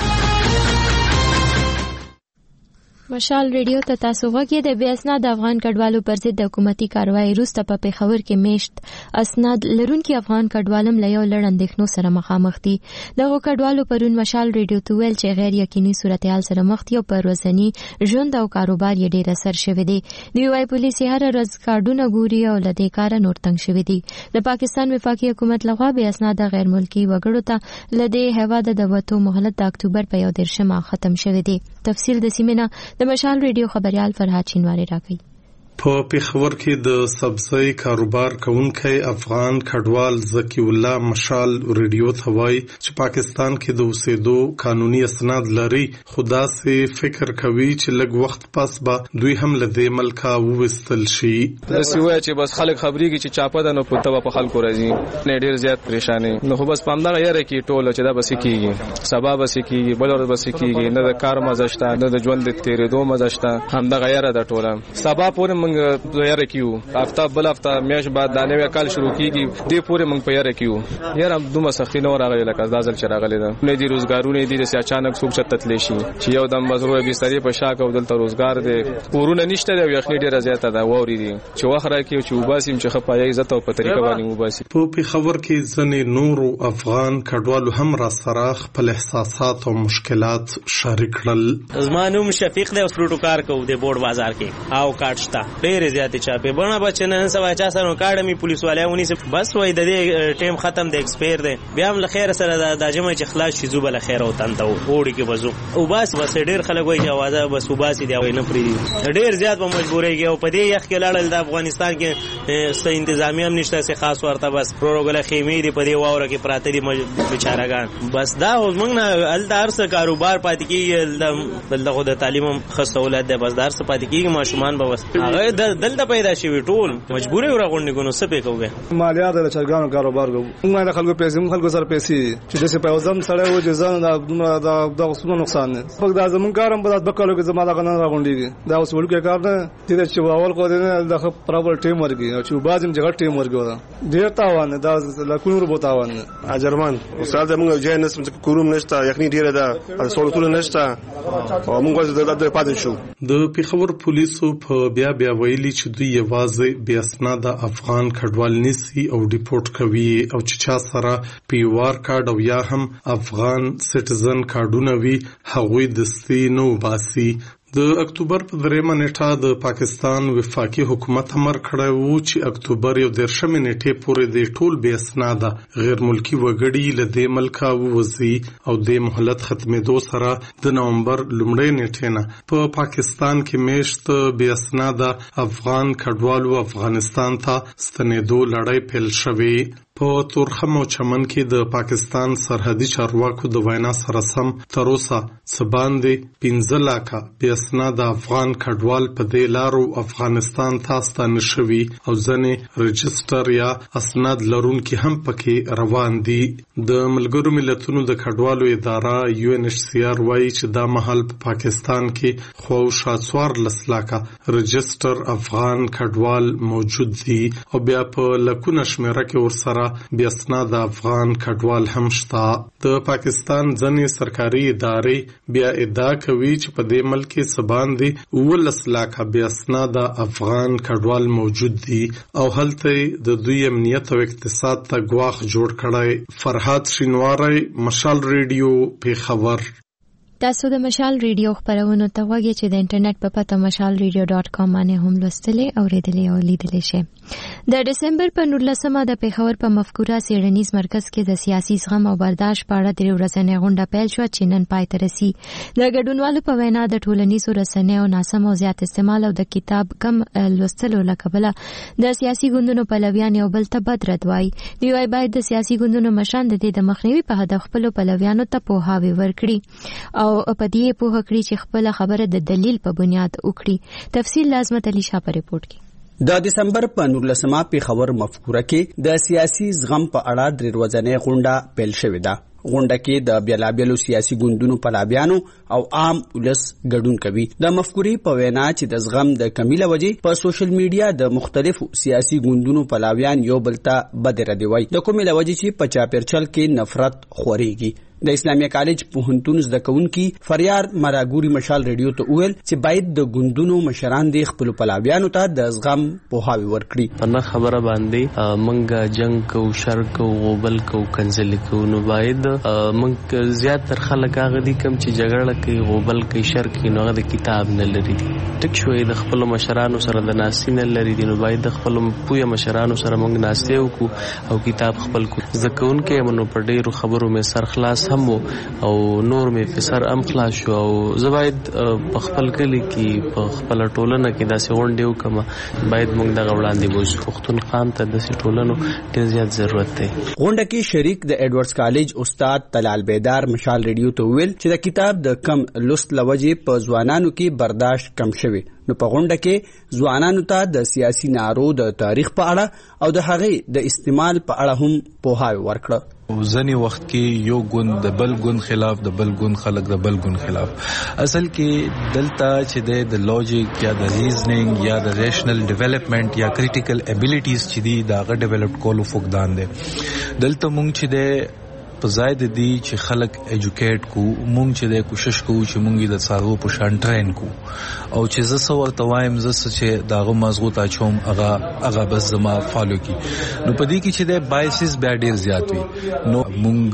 مشال ریډیو ته تاسو غوږی د بیا اسناد افغان کډوالو پر ضد د حکومتي کاروایی وروسته په پیښور کې میشت اسناد لرونکي افغان کډوالم له یو لړ اندېښنو سره مخامخ دي. دغه کډوالو پرون مشال ریډیو ته ویل چې غیر یقیني صورتحال سره مخ دي او پر ورځني ژوند او کاروبار یې ډېر اثر شوی دی. دوی وايي پولیس هر ورځ کارډونه ګوري او له دې کاره نور تنګ شوي دي. د پاکستان وفاقي حکومت لخوا بیا اسناد غیر ملکي وګړو ته له دې هیواده د وتو مهلت د اکتوبر په یو دېرشمه ختم شوی دی. تفصیل د سیمه د مشال ریډیو خبريال فرهاد چینواری راکوي. په پیښور کې د سبزی کاروبار کوونکی افغان کډوال زکی الله مشال ریډیو ته وایي چې پاکستان کې د اوسېدو قانوني اسناد لري خدا سي فکر کوي چې لږ وخت پس به دوی هم له دې ملکه ووستل شي. د سیوه چې بس خلک خبرېږي چې چاپه ده نو پته په خلکو راځي نه ډیر زیات پریشانی نو خو بس پام دا یاره کې ټوله چې دا بس کیږي سبا بس کیږي بل ورځ بس کیږي نه د کار مزشته نه د ژوند د تیرېدو مزشته هم دا غیره د ټوله سبا پورې موږ یاره کیو هفته بل هفته میاش بعد دا نوې کال شروع کیږي دې پورې موږ په یاره کیو یاره دومره سختي نه راغلی لکه دازل چې راغلی ده نه دي روزګارونه دي چې اچانک څوک چتت لشي چې یو دم مزروع بسترې په شاک او دلته روزګار دي کورونه نشته دی یخني ډیره زیاته ده ووري دي چې واخره کې چې وباسیم چې خپای عزت او په طریقه باندې وباسي. په پیښور کې ځنې نورو افغان کډوالو هم را سره خپل احساسات او مشکلات شریک کړل. زمانوم شفیق دی فروټو کار کوو د بورډ بازار کې او کاټشتا ډیر زیات چاپه بنا بچنه سبا چا سره اکیډمي پولیس والایونی بس وای د دې ټیم ختم د ایکسپایر دی بیا هم لخر سره د جمع چې خلاص شي زوبله خیر او تنته وړي کې بزو او بس بس ډیر خلک وای چې आवाज بس وباسي دی نه پری ډیر زیات په مجبورۍ کې او په دې یخ کې لاړل د افغانستان کې ست انتظامی هم نشته سه خاص ورته بس پروګل خیمه دی په دې واوره کې پراته دي بیچارهګان بس دا موږ نه ال دار سره کاروبار پاتې کیږي دغه د تعلیم خسته ولادت بس دار سره پاتې کیږي ماشومان به بس هغه دلته پیدا شي ټول مجبورې ورغونډې کو نو څه پې کوو مالیات د چرګانو کاروبار کوو موږ د خلکو پیسې موږ خلکو سره پیسې چې داسې په وزم سره و چې ځان دا د اوسونو نقصان نه پک دا زمون کارم په بکالو کې زما دا غنن راغونډيږي دا اوس ورکه کار نه چې چې اول کو دې د پراپر ټیم ورګي او چې بازم جګړه ټیم ورګي ډیر تاوان دا لکونو رو بوتاوان اجرمان استاد موږ جاي نس کوروم نشته یخني ډیره ده سولتون نشته او موږ د پاتې شو د پیښور پولیسو په بیا بیا ویلي چې دوی یوازې بیا اسناد افغان کډوال نیسي او ډیپورټ کوي او چې چا سره پی وار کارت او یا هم افغان سټیزن کارتونه وي هغوی دستي نو باسي د اکتوبر په دریمه نیټه د پاکستان وفاقي حکومت امر کړی وو چې اکتوبر یو دېرشمې نیټې پورې د ټول بې اسناده غیر ملکي وګړي له دې ملکه ووځي او د مهلت ختمېدو سره د نومبر لومړۍ نیټې نه په پاکستان کې میشت بې اسناده افغان کډوالو افغانستان ته ستنېدو لړۍ پیل شوې په تورخم او چمن کې د پاکستان سرحدي چارواکو د وینا سره سم تر اوسه څه باندې پنځه لاکه بې اسناده افغان کډوال په دې لارو افغانستان ته ستانه شوي او ځینې رجسټر یا اسناد لرونکي هم پکې روان دي د ملګرو ملتونو د کډوالو اداره یو ان ایچ سی آر وایي چې دا مهال په پاکستان کې خواوشا څوارلس لاکه رجسټر افغان کډوال موجود دي او بیا په لکونه شمیره کې ورسره بیا اسناد افغان کډوال هم شته د پاکستان ځینې سرکاري ادارې بیا ادعا کوي چې په دې ملک کې سباندې اوولس لاکه بیا اسناد افغان کډوال موجود دي او هلته د دوی امنیت او اقتصاد ته ګواښ جوړ کړی. فرهاد شینواری، مشال ریډیو، پیښور. تاسو د مشال ریډیو خبرونو ته وګورئ چې د انټرنیټ په پته مشال ریډیو ډاٹ کام باندې هم لوستلې او ریډلې او لیدلې شي. د دسمبر په نولسمه د پیښور په مفکوره سیړنیز مرکز کې د سیاسي زغم او برداشت په اړه درې ورځې غونډه پیل شو چې نن پای ته رسي. د ګډونوالو په وینا د ټولنیزو رسنیو ناسم او زیات استعمال او د کتاب کم لوستلو له کبله د سیاسي ګوندونو پلویان یو بل ته بد رد وایي. دوی وايي باید د سیاسي ګوندونو مشران د دې د مخنیوي په هدف خپل پلویانو ته پوهاوی ورکړي او په دې په هکړي چې خپل خبره د دلیل په بنیاد وکړي. تفصیل لازمت علي شاه په ریپورت کې. د دسمبر په نولسمه پیښور مفکوره کې د سیاسي زغم په اړه درې ورځې غونډه پیل شوې ده. غونډه کې د بیلابیلو سیاسي ګوندونو پلویانو او عام ولس ګډون کوي. د مفکورې په وینا چې د زغم د کمی له وجې په سوشل میډیا د مختلفو سیاسي ګوندونو پلویان یو بل ته بد ردی وایي د کومې له وجې چې په چاپیرچل کې نفرت خورېږي. د اسلامي کالج پوهنتون زده کوونکي فریار مراګوري مشال ریډیو ته وویل چې باید د ګوندونو مشران د خپل پلویانو ته د زغم پوهاوی ورکړي. په نه خبره باندې منګه جنگ کو شر کو غوبل کو کنزل کو نو باید منګ زیات تر خلک هغه دي کوم چې جګړه کوي غوبل کوي شر کوي نو د کتاب نه لري دي ټک شوې د خپل مشرانو سره د ناسین لري دي نو باید د خپل پوهه مشرانو سره منګ ناسته وکړو او کتاب خپل کو ځکهون کې منو په ډیرو خبرو مې سر خلاص هم او نور مې په سر ام خلاص شو او زباید په خپل کلی کې په خپل ټولنه کې داسې غونډې وکم باید موږ د غوړاندې بوز پښتونخوا ته د ټولنو ډیر زیات ضرورت دی. غونډه کې شریک د ایډورډز کالج استاد طلال بیدار مشال ریډیو ته ویل چې د کتاب د کم لوست لوجې په ځوانانو کې برداشت کم شوی. نو په غونډه کې ځوانانو ته د سیاسي نارو د تاریخ په اړه او د هغې د استعمال په اړه هم پوهاوی ورکړه. ځنی وخت کې یو ګوند د بل ګوند خلاف د بل ګوند خلک د بل ګوند خلاف اصل کې دلته چې د لوجیک یا د ریزنینګ یا د ریشنل ډیولپمنٹ یا کریټیکل ابیلیټیز چې دی داغه ډیولپ کولو فقدان دی. دلته مونږ چې د په ځای د دې چې خلک ایجوکیټ کو مونږ چې د کوشش کوو چې مونږ د څارو په شان ټرین کو او چې زه سو ورته وایم زه چې داغه مضبوط اچوم هغه هغه بس زما فالو کی نو په دې کې چې د بایسز بیا ډیر زیات وي نو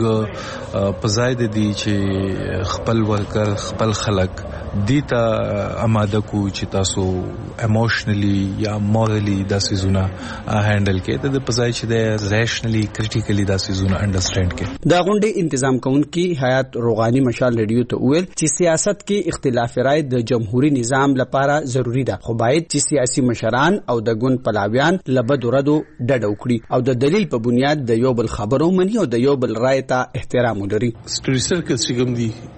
مونږ په ځای د دې چې خپل ورکر خپل خلک دیتا آماده کو چې تاسو ایموشنلی یا مورلی داسې زونه هانډل کې ته د پځای چې د ریشنلی کریټیکلی داسې زونه انډرسټینډ کې. د غونډې تنظیم کوونکي حیات روغانی مشال ریډیو ته ویل چې سیاست کې اختلاف رائے د جمهوریت نظام لپاره ضروری ده خو باید چې سیاسي مشران او د ګوند پلاویان لبد ردو ډډ وکړي او د دلیل په بنیاد د یو بل خبرو مني او د یو بل رائے ته احترام ولري. سټوری سرکل چې کوم دي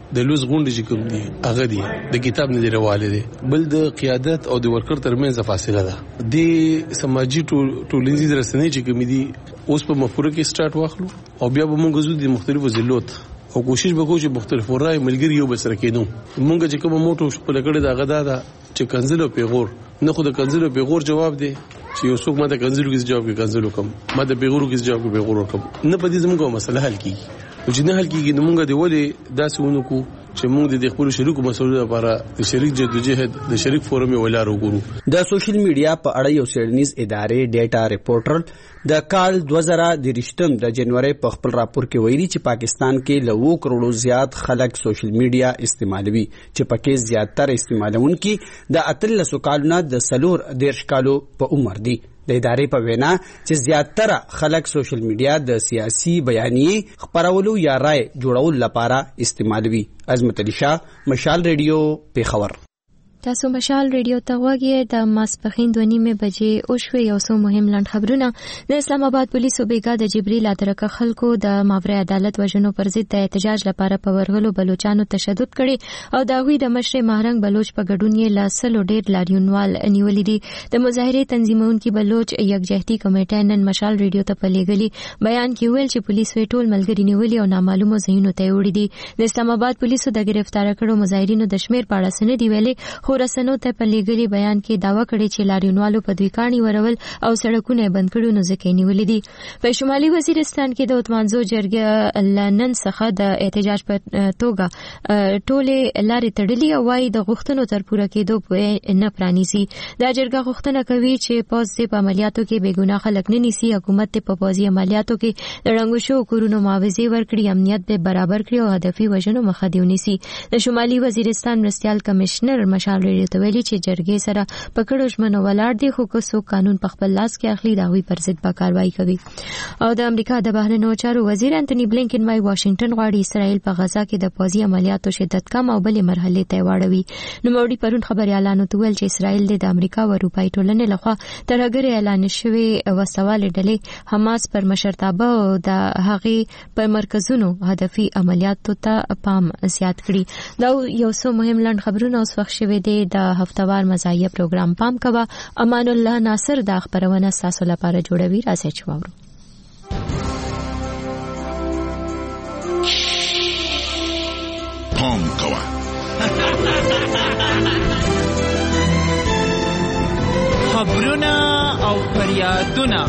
د لوز غونډې چې کوم دي هغه دي د کتاب نه لرواله دي بل د قیادت او د ورکر ترمنځ فاصله ده د سماجی ټولنیز رسنۍ چې کوم دي اوس په مفکوره کې سٹارټ واخلو او بیا به موږ زو د مختلفو ضلعات او کوشش وکړو چې مختلفو رائے ملګری یو بسره کېنو موږ چې کوم موټو خپل کړه دا غدا ده چې کنزل او پیغور نه خو د کنزل او پیغور جواب دی چې یو څوک ماته کنزلو کې جواب کې کنزلو کوم ماته پیغورو کې جواب کې پیغور کوم نه په دې زموږه مسله حل کیږي او چې نه حل کیږي نو موږ د ولې داسې ونکو چې موږ د خپل شریکو مسولو لپاره د شریک جدوجہد د شریک فورم ولار وګورو د سوشل میډیا په اړه یو سیډنیز ادارې ډیټا ریپورټر د کال دوه زره درشتم د جنوري په خپل راپور کې ویلي چې پاکستان کې لوو کروڑو زیات خلک سوشل میډیا استعمالوي چې پکې زیاتره استعمالونکي د اتلسو کالونو د سلور دیرش کالو په عمر دي د ادارې په وینا چې زیاتره خلک سوشل میډیا د سیاسي بیانیې خبرولو یا رائے جوړولو لپاره استعمالوي. عظمت علي شاه، مشال ریډیو، پیښور. تاسو مشال ریډیو ته وګورئ. د ماسپخین دوه نیمه بجې او شوي یو څو مهم لنډ خبرونه. د اسلام آباد پولیسو بیګا د جبريل ادرکه خلکو د ماورای عدالت وژنو پر ضد د احتجاج لپاره په ورغلو بلوچستانو تشدد کړي او د هغوی د مشر مهرنګ بلوچ په ګډون یې له سلو ډېر لاریونوال نیولې دي. د مظاهرې تنظیمونکي بلوچ یکجهتي کمیټه نن مشال ریډیو ته په لېږلي بیان کې ویل چې پولیسو ټول ملګري نیولي او نامعلومو ځایونو ته وړي دي. د اسلام آباد پولیسو د گرفتار کړو مظاهرینو د شمیر په اړه سند دی ویلي خو رسنو ته په لېږلي بیان کې داوا کړې چې لاریونوالو په دوی کاڼي ورول او سړکونه بند کړو نو ځکه نیولې دي. په شمالي وزیرستان کې د اتمانزو جرګه لنن څخه د احتجاج په توګه ټولې لارې تړلې او وايي د غوښتنو تر پوره کېدو نه پرانیزي. دا جرګه غوښتنه کوي چې پوز په عملیاتو کې بې ګناه خلک نه نیسي. حکومت په پوزي عملیاتو کې د ړنګو شو کورونو معاوضې ورکړي، امنیت به برابر کړي او هدفي وژنو مخه دی ونیسي. د شمالي وزیرستان مرستیال کمشنر مشال ریډیو ته ویلي چې جرګې سره په کډو ژمنو ولاړ دي خو که څوک قانون په خپل لاس کې اخلي د هغوی پر ضد به کاروایي کوي. او د امریکا د بهرنیو چارو وزیر انټوني بلینکن وايي واشنگټن غواړي اسرائیل په غزا کې د پوځي عملیاتو شدت کم او بلې مرحلې ته واړوي. نوموړي پرون خبريالانو ته ویل چې اسرائیل د امریکا او اروپایي ټولنې لخوا ترهګرۍ اعلان شوی وسوالې ډلې حماس پر مشرتابه او د هغې پر مرکزونو هدفي عملیاتو ته پام زیات کړي. دا یو څو مهم لنډ خبرونه اوس وخت شوي دي. د هفتوار مزایه پروګرام پام کوه. امان الله ناصر دا خبرونه تاسو لپاره جوړوي. راځي چې واورو. پام کوه. خبرونه او فریادونه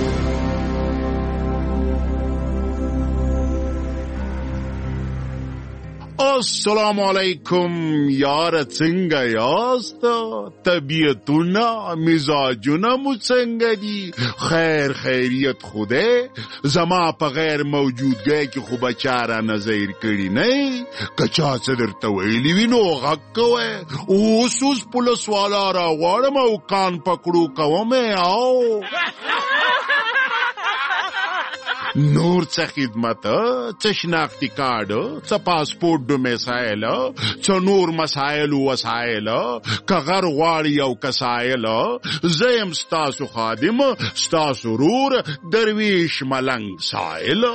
السلام علیکم یار څنګه یاست؟ طبیعتونه مزاجونه مو څنګه دي؟ خیر خیریت خوده زما په غیر موجودګۍ کې خو بچاره نظر کړي نه که چا څه درته ویلي وي نو غږ کوئ. اوس اوس پولیس والا راغواړم او کان پکړو کوم او نور څه خدمت، څه شناختی کارډ، څه پاسپورت ډومیسایل، څه نور مسایل او وسایل، که غر غواړي او کسایل، زه یم ستاسو خادم، ستاسو رور درویش ملنګ سایل.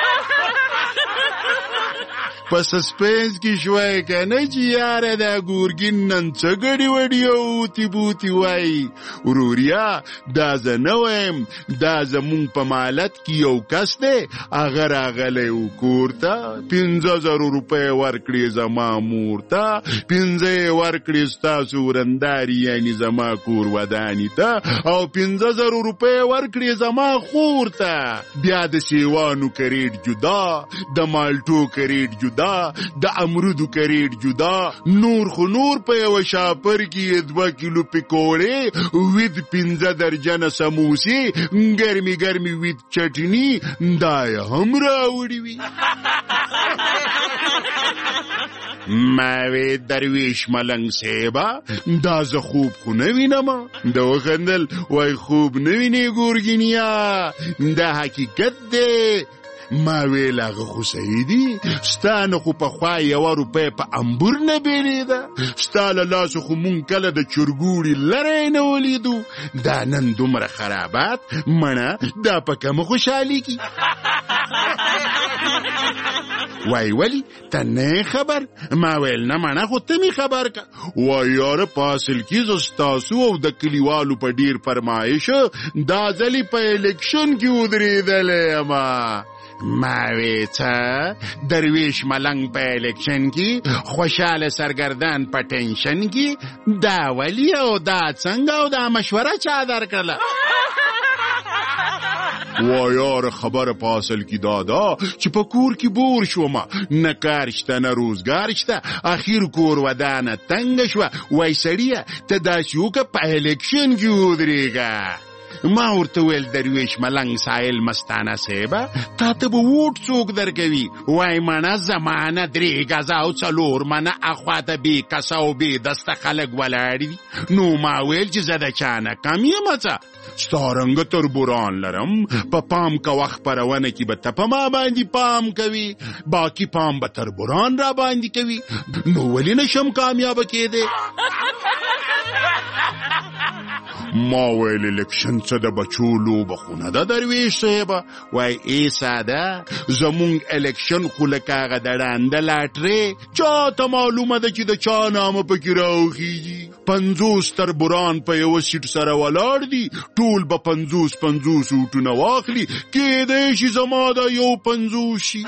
په سسپنس کې شوی کنه چې یاره دا ګورګین نن څه ګډې وډې اوتي بوتي وایي. وروریا دا زه نه وایم، دا زمونږ په مالت کې یو کس دی هغه راغلی و کور ته، پنځه زره روپۍ ورکړې زما مور ته، پنځه یې ورکړې ستاسو ورنداري یعنې زما کور وداني ته، او پنځه زره روپۍ ورکړې زما خور ته. بیا د سیوانو کریډ جدا، د مالټو کریډ جدا، د امرودو کریډ جدا، نور خو نور په یو شاپر کې دوه کیلو پکوړې، وید پنځه درجنه سموسې، ګرمي ګرمي وید چټني دا یې هم راوړي وي. ما وی درویش ملنګ صاحبه دا زه خوب خو نه وینم. د وخندل وای خوب نه وینې ګورګینیا، دا حقیقت دی. ما ویل هغه خو صحیح دي، ستا نه خو پخوا یوه روپۍ په امبور نه بېلېده، ستا له لاسو خو مونږ کله د چرګوړي لری نه ولیدو. دا نن دومره خرابات مڼه دا په کومه خوشحالي کې وای ولی ته نه خبر؟ ما ویل نه مانا خو ته می خبر کا. وای یاره پاسل کی زستاسو او د کلیوالو په ډیر فرمایش دا ځلی په الیکشن کې ودرېدلې اما ما ویچه درویش ملنگ په الیکشن کی خوشحال سرگردان په ټینشن کی دا ولی او دا څنګه او دا مشوره چا درکړه؟ وایار خبر پاسل کی دادا چې په کور کې بور شوم نه کار شته نه روزګار شته اخیر کور ودانه تنگ شو وای سړیه ته دا شوکه په الیکشن کې ودرېږه. ما ورته ویل درویش ملنګ سایل مستانه صاحبه تا ته به ووټ څوک درکوي؟ وای مانا زمانه درې ګزه او څلور منه اخواته بې کسه او بې دسته خلک ولاړ دي. نو ما ویل چې زه د چا نه کم یم څه ستا رنګه تربوران لرم په پام کوه خپرونه کې به ته په ما باندې پام کوي باقي پام به تربوران را باندې کوي نو ولې نشم کامیابه کېدی؟ ما ویل الیکشن څه د بچو لوبه خو نه ده درویش صاحبه. وای ای ساده زمونږ الیکشن خو لکه هغه د ړانده لاټرۍ چاته معلومه ده چې د چا نامه پکې راوخیږي. پنځوس تربوران په یوه سیټ سره ولاړ دي ټول به پنځوس پنځوس ووټونه واخلي کېدی شي زما دا یو پنځوس شي.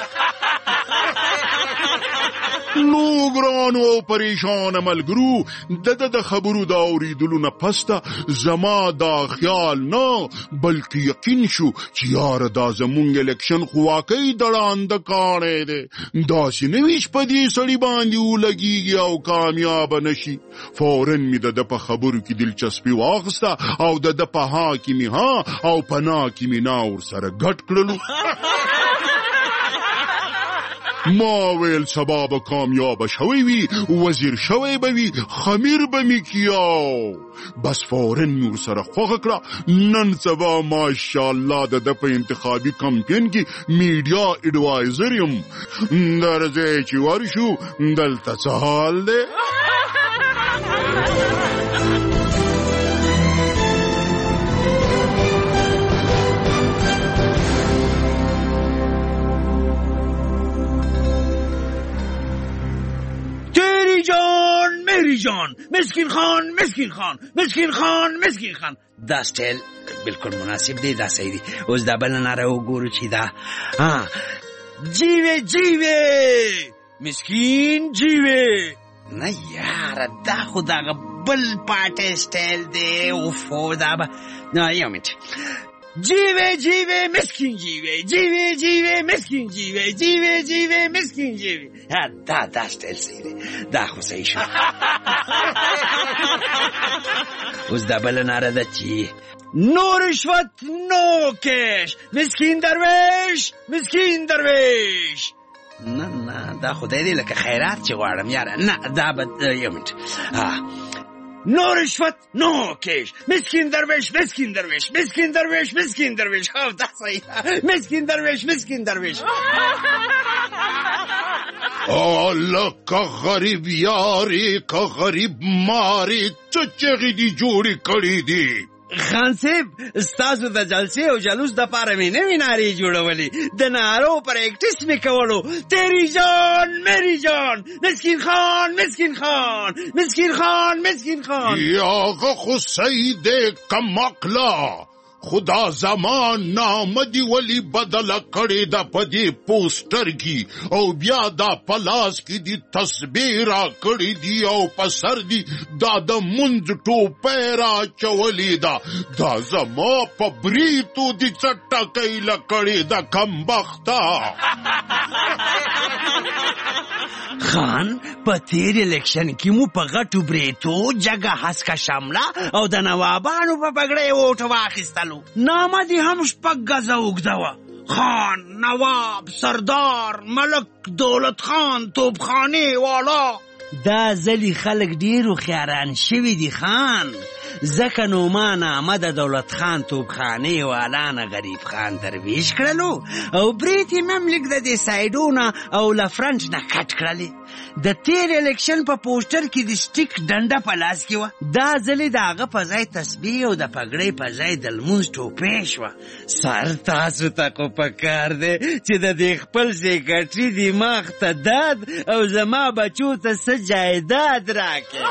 نو ګرانو او پریشان ملګرو د د د خبرو دا اوریدلو نه پسته زما دا خیال نه بلکې یقین شو چې یاره دا زمونږ الیکشن خو واقعي د ړانده کاڼی دی داسې نه وي چې په دې سړي باندې ولګېږي او کامیابه نشي. فورا مې د ده په خبرو کې دلچسپي واخیسته او د ده په ها کې مې ها او په نا کې مې نا ورسره ګډ کړلو. ما ویل سبا به کامیاب شوی وي وزیر شوی به وي خمیر به می کیاو. بس فورا می ورسره خوښه کړه. نن سبا ماشاءالله د ده په انتخابي کمپین کې میډیا اډوایزر یم. درځئ چې ورشو دلته څه حال دی؟ جان میری جان مسکین خان مسکین خان مسکین خان مسکین خان دا سټایل بالکل مناسب دی دا صحیح دی. اوس دا بل ناره وګورو چې دا ها جیوه جیوه مسکین جیوه نه یاره دا خو دغه بل پاټی سټایل دی اوفو دا به نه یو منټ جیوه جیوه مسکین جیوه جیوه جیوه مسکین جیوه جیوه جیوه مسکین جیوه دا دا سټایل صحیح دی دا خو صحیح شو. اوس دا بله ناره ده چې نو رشوت نو کش مسکین درویش مسکین درویش. نه نه دا خدای دی لکه خیرات چې غواړم یاره نه دا به یو منټ نو رشوت نو کش مسکین درویش مسکین درویش مسکین درویش مسکین درویش. ها دا صحیح مسکین درویش مسکین درویش. الله که غریب یاری که غریب ماری څه چغې دي جوړې کړې دي. خان صاحب ستاسو د جلسې او جلوس د پاره مې نوې نارې جوړولې د نارو پریکټس مې کولو. تیری جان میری جان مسکین خان مسکین خان مسکین خان مسکین خان. یاغه خو سید کمقلا خدا زمان نام دی ولی بدل کړی دا پدی پوسټر کی او بیا دا پلاس کی دی تصویر کړی دی او پسر دی دا د منځ ټوپه را چولی دا دا زما په بریتو دی چټکای لکړی دا کم بختا. خان په تیر الیکشن کې مو په غټو بریتو جګه هسکه شامله او د نوابانو په پګړې ووټ واخیستلو. نامه دې هم شپږ ګزه اوږده وه. خان نواب سردار ملک دولت خان توپخانې والا. دا ځلې خلک ډېر هوښیاران شوي دي خان. ځکه نو ما نامه د دولت خان توپخانې والا نه غریب خان درویش کړلو او برید یې مملک د دې سایډونه او له فرنټ نه کټ کړلې. د تیر الیکشن په پوسټر کې د سټیک ډنډه په لاس کې وه. دا ځلې د هغه په ځای تسبیح او د پګړۍ په ځای د لمونځ ټوپۍ شوه. سر تاسو ته خو پکار دی چې د دې خپل سیکرټري دماغ ته داد او زما بچو ته څه جایداد راکړي.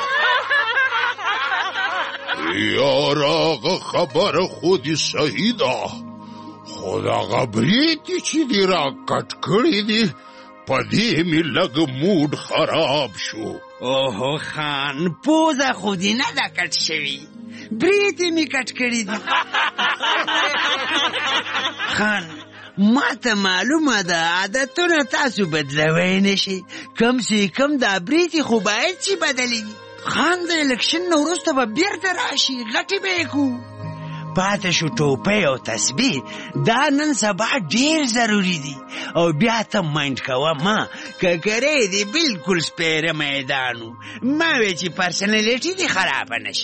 یاره هغه خبره خو دې صحیح ده، خو دغه برید چې دې را کټ کړي دي په دې مې لږ موډ خراب شو. اوهو خان پوزه خو دې نه ده کټ شوي، برید یې مې کټ کړي دي. خان ما ته معلومه ده عادتونه تاسو بدلوی نشي، کم سي کم دا برید خو باید چې بدلي وي. خان د الیکشن نه وروسته به بیرته راشي، غټې به یې کړو. پاته شو ټوپۍ او تسبیح، دا نن سبا ډیر ضروري دي. او بیا ته مایند کوه ما ککرې دې بالکل سپیره میدانو، ما وی چې پرسنالیټي دې خرابه نشي.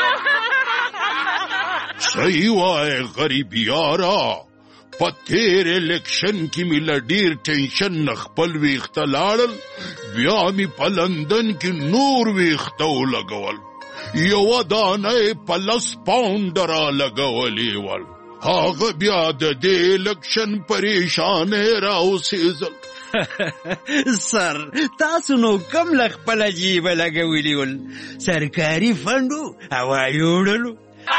صحیح وایې غریب یاره، په تیر الیکشن کې مې له ډیر ټینشن نه خپل ویښته لاړل، بیا مې په لندن کې نور ویښته ولګول، یوه دانه یې په لس پاونډه را لګولې ول. هغه بیا د دې الیکشن پریشانۍ را اوسېزل. سر تاسو نو کم له خپله جیبه لګولي ول، سرکاري فنډو هوایي وړلو.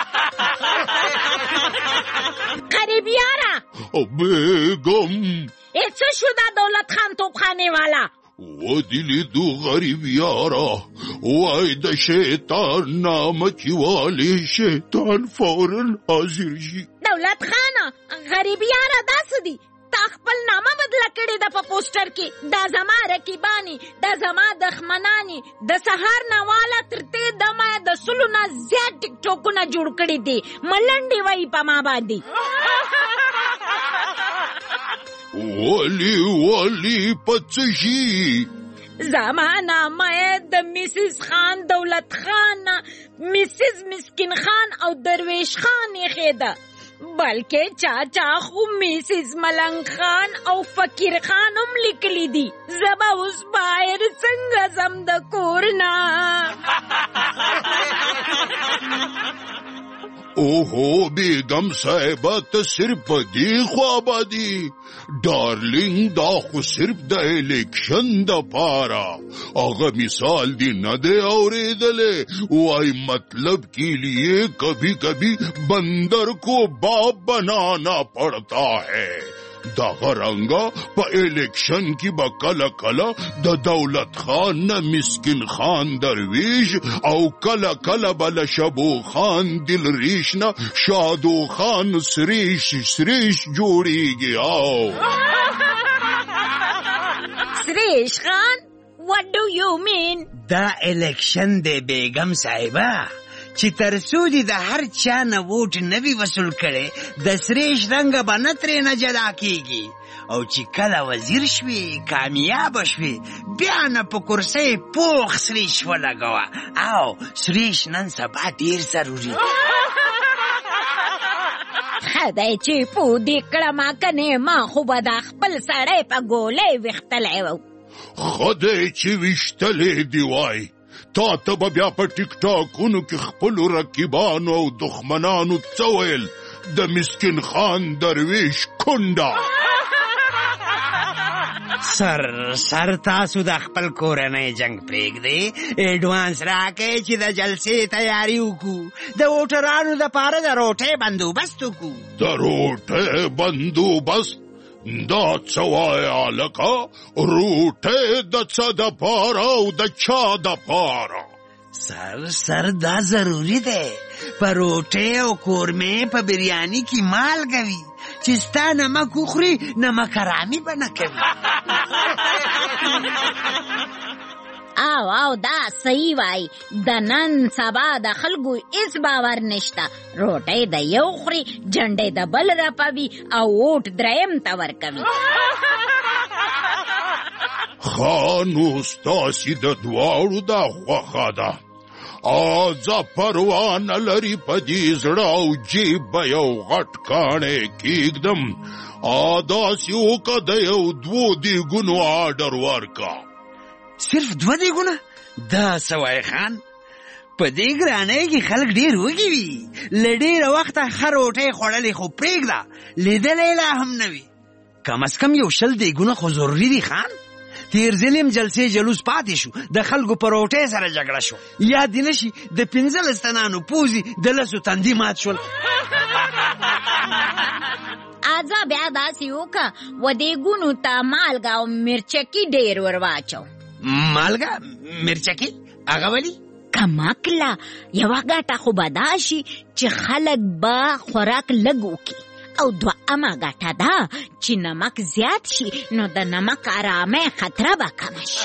غریب یاره بیگم څه شو دا دولت خان توپخانې والا؟ ودې لیدو غریب یاره، وای د شیطان نامه چې والی شیطان فورن حاضر شي. دولت خانه غریب یاره دا څه دي؟ تا خپل نامه بدله کړې ده په پوسټر کې. دا زما رقیبانی، دا زما دښمنانی، د سهار نه واله تر دې دمه د سلو نه زیات ټیک ټوکونه جوړ کړي دي، ملنډې وایي په ما باندې. ولی ولی په څه شي؟ زما نامه د میسز خان دولت خان، میسز مسکین خان او درویش خان ایښې ده، بلکې چاچا خو میسز ملنګ خان او فقیر خان هم لیکلی دي. زه به اوس باید څنګه ځم د کور نه؟ اوهو بیگم صاحبه ته صرف په دې خوا باندې ډارلینګ، دا خو صرف د الیکشن دپاره، هغه مثال دی نه دی اورېدلی، وای مطلب کے لیے کبھی کبھی بندر کو باپ بنانا پڑتا ہے. دغه رنګه په الیکشن کې به کله کله د دولت خان نه مسکین خان درویش او کله کله به له شبو خان دلریش نه شادو خان سریش سریش جوړیږي. او سریش خان what do you mean؟ دا الیکشن دی بیگم صاحبه چې تر څو دې د هر چا نه ووټ نه وي وصول کړی، د سریش رنګه به نه ترې نه جدا کېږي. او چې کله وزیر شوې کامیابه شوې، بیا نه په کرسۍ پوخ سریش ولګوه. او سریش نن سبا ډېر ضروري دی. ښه دی چې پوه دې کړمه، کنې ما خو به دا خپل سړی په ګولۍ ویښتلی و. ښه دی چې ویشتلی دې وای، تا ته به بیا په ټیک ټاکونو کې خپلو رقیبانو او دښمنانو څه ویل؟ د مسکین خان درویش کونډه. سر سر تاسو د خپل کورنۍ جنگ پرېږدئ، ایډوانس راکئ چې د جلسې تیاري وکړو، د ووټرانو دپاره د روټۍ بندوبست وکړو. د روټۍ بندوبست؟ دا څه وایه هلکه؟ روټۍ د څه دپاره او د چا دپاره؟ سر سر دا ضروری دی، په روټۍ او کورمې په بریاني کې مالګه وي، چې ستا نمک وخوري نمک حرامي به نه کوي. او او دا صحیح وای، د نن سبا د خلکو هیڅ باور نشته. روټۍ د یو خوري، جنډۍ د بل رپوي او ووټ دریم ته ورکوي. ښه نو ستاسې د دواړو دا خوښه ده، آزا پروان لري پدی زړه او جیب به یو غټ کاڼی کیږدم آداس یو که د یو دوو دیګونو آرډر ورکا. صرف دوه دیګونه؟ دا سوای خان په دې ګرانۍ کې خلک ډېر وږي وي، له ډېره وخته ښه روټۍ خوړلې خو پرېږده لیدلی لا هم نه وي. کم از کم یو شل دیګونه خو ضروري دي خان. تیر ځل یم جلسې جلوس پاتې شو، د خلکو په روټۍ سره جګړه شو، یاد دې نه شي د پنځلس تنانو پوزې د لسو تندي مات شول. آزا بیا داسې وکړه و دیګونو ته مالګه او مرچکي ډېر ور واچو. مالګه مرچکي هغه ولې؟ کمکله یوه ګټه خو به دا شي چې خلک به خوراک لږ وکړي، او دوهمه ګټه ده چې نمک زیات شي نو د نمک آرامۍ خطره به کمه شي.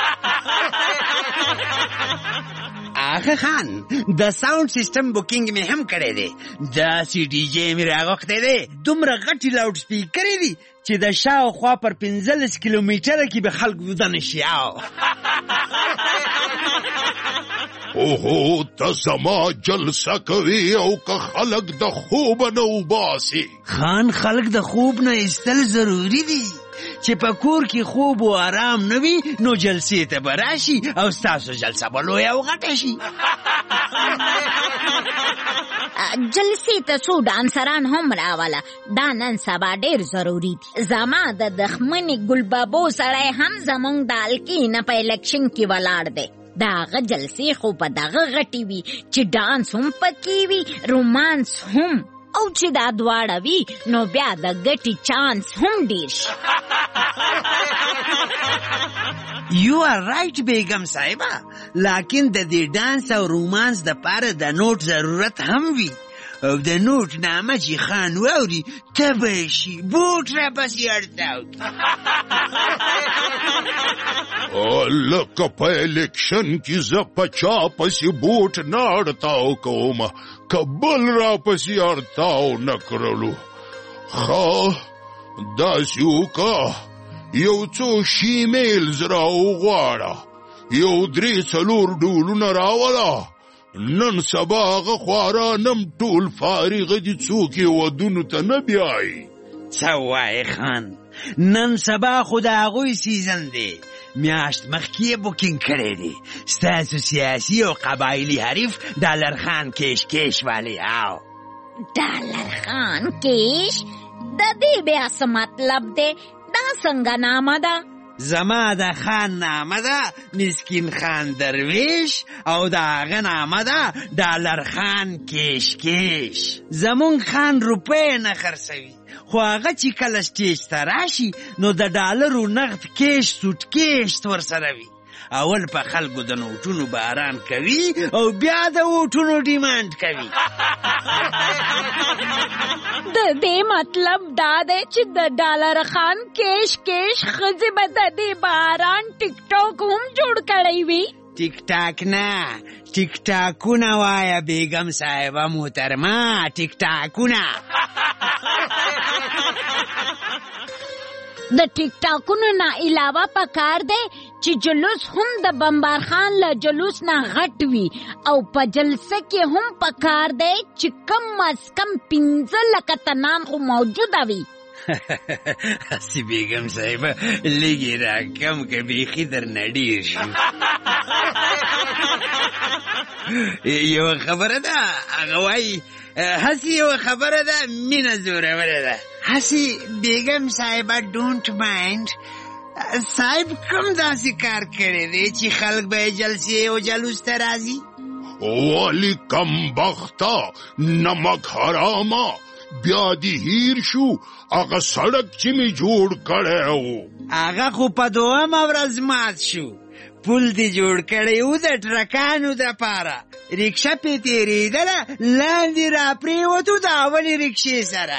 آخه خان د ساوند سیسټم بوکینګ مې هم کړی دی، داسې ډي جې مې راغوښتی دی، دومره غټې لاوډ سپیکرې دي چې د شاوخوا پر پنځلس کیلومیټره کې به خلک ویده نه شي. اوهو ته زما جلسه کوي او که خلک د خوبه نه وباسي. خان خلک د خوب نه ایستل ضروري دي، چې په کور کې خوب و آرام نه وي نو جلسې ته به راشي او ستاسو جلسه به لویه او غټه شي. جلسې ته څو ډانسران هم راوله، دا نن سبا ډېر ضروري دي. زما د دښمنې ګلبابو سړی هم زموږ د الکي نه په الیکشن کې ولاړ دی. د هغه جلسې خو په دغه غټې وي چې ډانس هم پکې وي، رومانس هم، او چې دا دواړه وي نو بیا د ګټې چانس هم ډېر شي. یو آر رایټ بیگم صاحبه، لیکن د دې ډانس او رومانس دپاره د نوټ ضرورت هم وي، او د نوټ نامه چې خان واوري تبه شي، بوټ را پسې اړتیا وکړي. لکه په الیکشن کې زه په چا پسې بوټ نه اړتاو کوم، که بل را پسې اړتاو نه کړلو. ښه داسې وکړه یو څو شیمیلز را وغواړه، یو درې څلور ډولونه راوله. نن سبا هغه خوارانم ټول فارغه دي، څوک یې ودونو ته نه بیایي. څه وایې خان، نن سبا خو د هغوی سیزن دی، میاشت مخکې یې بوکینګ کړی دی. ستاسو سیاسي او قبایلي حریف ډالر خان کیش کیش والی. آو ډالر خان کیش د دې بیا څه مطلب دی؟ دا څنګه نامه ده؟ زما د خان نامه ده مسکین خان درویش، او د هغه نامه ده ډالر خان کیش کیش. زمونږ خان روپۍ نه خرڅوي، خو هغه چې کله سټیج ته راشي نو د ډالرو نغد کیش سوټ کیش ورسره وي. اول په خلکو د نوټونو باران کوي او بیا د ووټونو ډیمانډ کوي. د دې مطلب دا دی چې د ډالر خان کیش کیش ښځې به د دې باران ټیک ټاک هم جوړ کړی وي. ټیک ټاک نه، ټیک ټاکونه وایه بیگم صاحبه محترمه، ټیک ټاکونه. د ټیک ټاکونو نه علاوه پکار دی چې جلوس هم د بمبار خان له جلوس نه غټ وي، او په جلسه کې هم پکار دی چې کم از کم پنځه لکه تنان خو موجوده وي. هسې بیگم صاحبه لږې را کم که بیخي درنه ډېر شي. یوه خبره ده هغه وایي هسې یوه خبره ده مینه زوروره ده. هسې بیگم صاحبه ډونټ مایند صاحب کوم داسې کار کړی دی چې خلک به جلسې او جلوس ته راځي؟ والی کم بخته نمک حرامه، بیا دی هیر شو هغه سړک چې می جوړ کړی و، هغه خو په دوهمه ورځ مات شو. پل دی جوړ کړی و د ټرکانو دپاره، ریکشه پې تېرېدله، لاندې را پرېوتو د اولې ریکشې سره.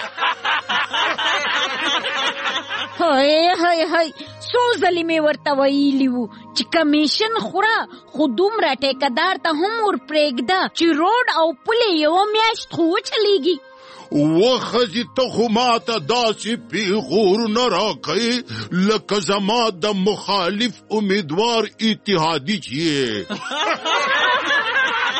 هی هی هی څو ځلې مې ورته ویلي وو چې کمیشن خوره، خو دومره ټیکهدار ته هم ور پرېږده چې روډ او پلې یوه میاشت خو وچلېږي. وخزی ته خو ماته داسې پیغورونه راکوي لکه زما د مخالف امیدوار اتحادي چې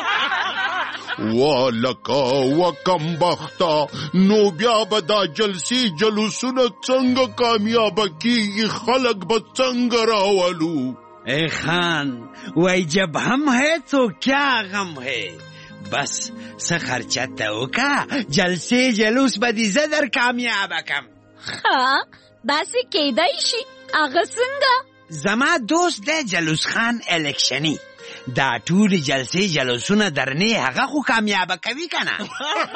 والکا و کم بختا نو بیا به دا جلسی جلوسونه څنګه کامیاب کیږي خلق به څنګه راولو. اے خان وای جب هم ہے تو کیا غم ہے بس څه خرچه ته وکړه جلسې جلوس به دې زه در کامیابه کم. ها داسې کیدای شي هغه څنګه؟ زما دوست دی جلوس خان الکشنی دا ټول جلسې جلوسونه درنې هغه خو کامیابه کوي کنه.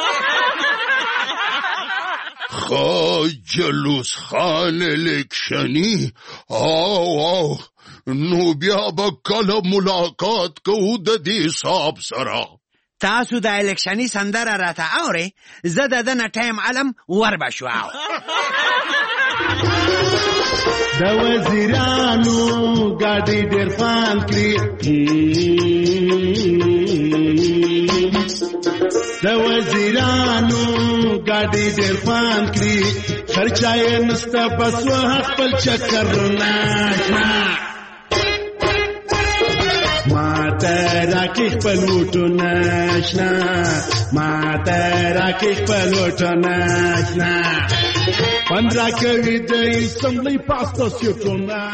خا جلوس خان الکشنی آو آو نو بیا به کله ملاقات کوو د دې صاحب سره. تاسو د الکشنی سندره راته اورئ زه د ده نه ټایم علم ور به شو. د وزیرانو ګاډي ډېر فان کړي د وزیرانو ګاډي ډېر فان کړي خرچه یې نسته بس و خپل چکر ناشنا ماته راکې خپل وټو ناشنا ماته راکې خپل وټو ناشنا پندرہ کوي د اسمبلی پاستا سیټونه.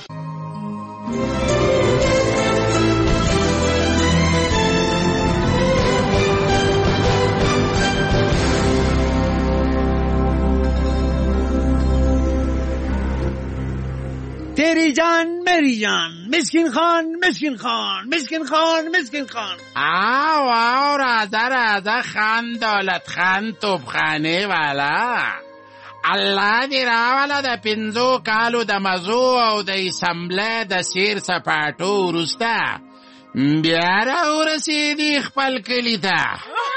تیری جان میری جان مسکین خان مسکین خان مسکین خان مسکین خان. آو آو راځه راځه خان دولت خان توپخانه والا الله دې راوله د پنځو کالو د مزو او د اسمبلی د سیر سپاټو وروسته بیا راورسېدي خپل کلي ته.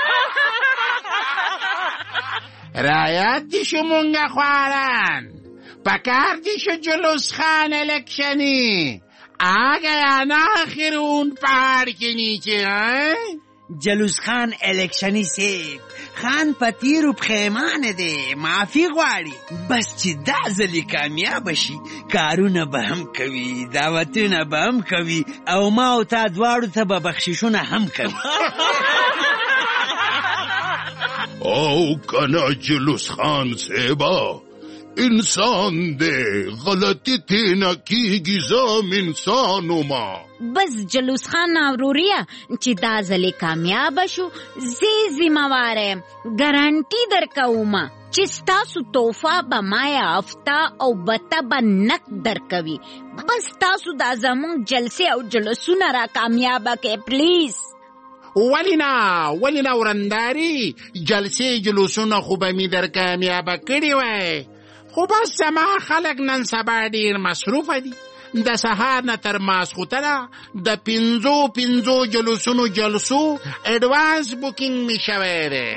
رایت دې شو مونږه خواران پکار دې شو جلوس خان الکشنی آگه یا نه آخر اون پهاڑ کې نیچه. جلوس خان الکشنی سیب خان پتیرو پخیمانه دی معافی غواړي بس چې دا ځلې کامیاب شي کارونه به هم کوي دعوتونه به هم کوي او ما او تا دواړو ته به بخششونه هم کوي. او کنه جلوس خان سیبا انسان دے غلطی تینا کیږي زم انسانو ما. بس جلوس خان اوروریا چې دا ځلې کامیاب شو زی ذمہوار یم ګارانټي درکوم چې ستاسو توفه به ما یافته او بته به نک درکوي. بس تاسو دا زمونږ جلسې او جلوسونه را کامیابه کې پلیز. ولینا ولینا ورنداري جلسې جلوسونه خو به می در کامیابه کړي وای خو بس زما خلک نن سبا ډېر مصروفه دي د سهار نه تر ماسخوتنه د پنځو پنځو جلوسونو جلسو اډوانس بوکینګ می شوی دی.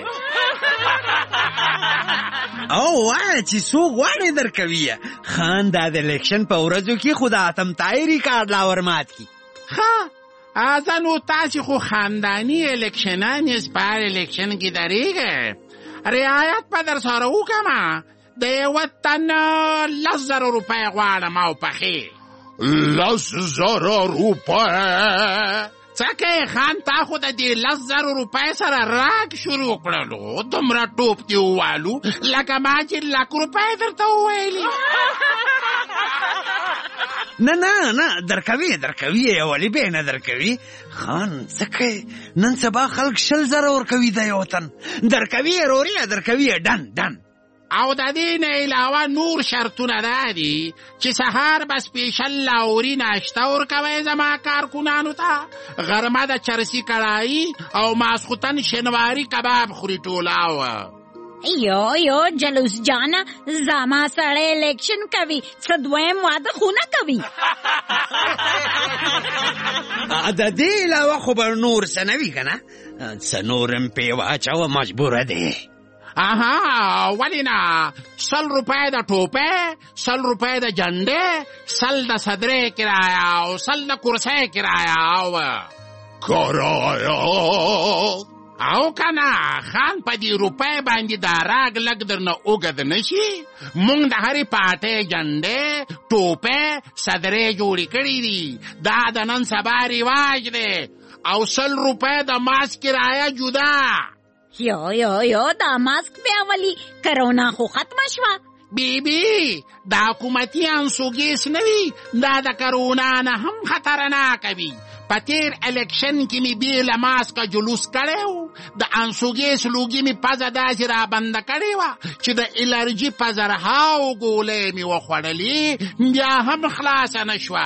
او وای چې څوک غواړي درکوي خان دا د الیکشن په ورځو کې خو د اتم تای ریکارډ لا ورمات کی. ښه زه نو تاسې خو خانداني الیکشنان یې په هر الیکشن کې درېږئ رعایت به در سره وکړم د یوه تن لس زره روپۍ غواړم او پخې. لس زره روپۍ څه کوې خان تا خو د دې لس زره روپۍ سره راک شروع کړلو دومره ټوپ دې ووالو لکه ما چې لک روپۍ درته وویلې. نه نه نه درکوي درکوي ولې به نه درکوي خان څه کوې نن سبا خلک شل زره ورکوي د یو تن درکوي روریا درکوي ډن ډن. او د دې نه علاوه نور شرطونه دا دي چې سهار به سپیشل لاوري ناشته ورکوئ زما کارکونانو ته غرمه د چرسي کړایي او ماسخوتن شنواري کباب خوري ټولاوه. یو یو جلوس جانا زما سړی الیکشن کوي څه دویم واده خو نه کوي. د دې علاوه خو به نور څه نه وي که نه څه نور هم پې واچوه مجبوره دی. آها ولینا سل روپے دا ٹوپے سل روپے دا جنڈے سل دا صدرے کرایا او سل دا کرسے کرایا او کرایا او کنا خان پا دی روپے باندی دا راگ لگ درنا اگد نشی مونگ دا ہری پاٹے جنڈے ٹوپے صدرے جوڑی کری دی دا دا نن سبا رواج دے او سل روپۍ د ماسک کرایه جدا. یو یو یو دا ماسک بیا ولی کرونا خو ختمه شوه. بی بی دا حکومتي انسوګیس نه وي، دا د کرونا نه هم خطرناک وي. په تیر الیکشن کې مې بې له ماسکه جلوس کړی و، د انسوګیس لوګي مې پزه داسې رابنده کړې وه چې د الرجي په زرهاو ګولۍ مې وخوړلې، بیا هم خلاصه نه شوه.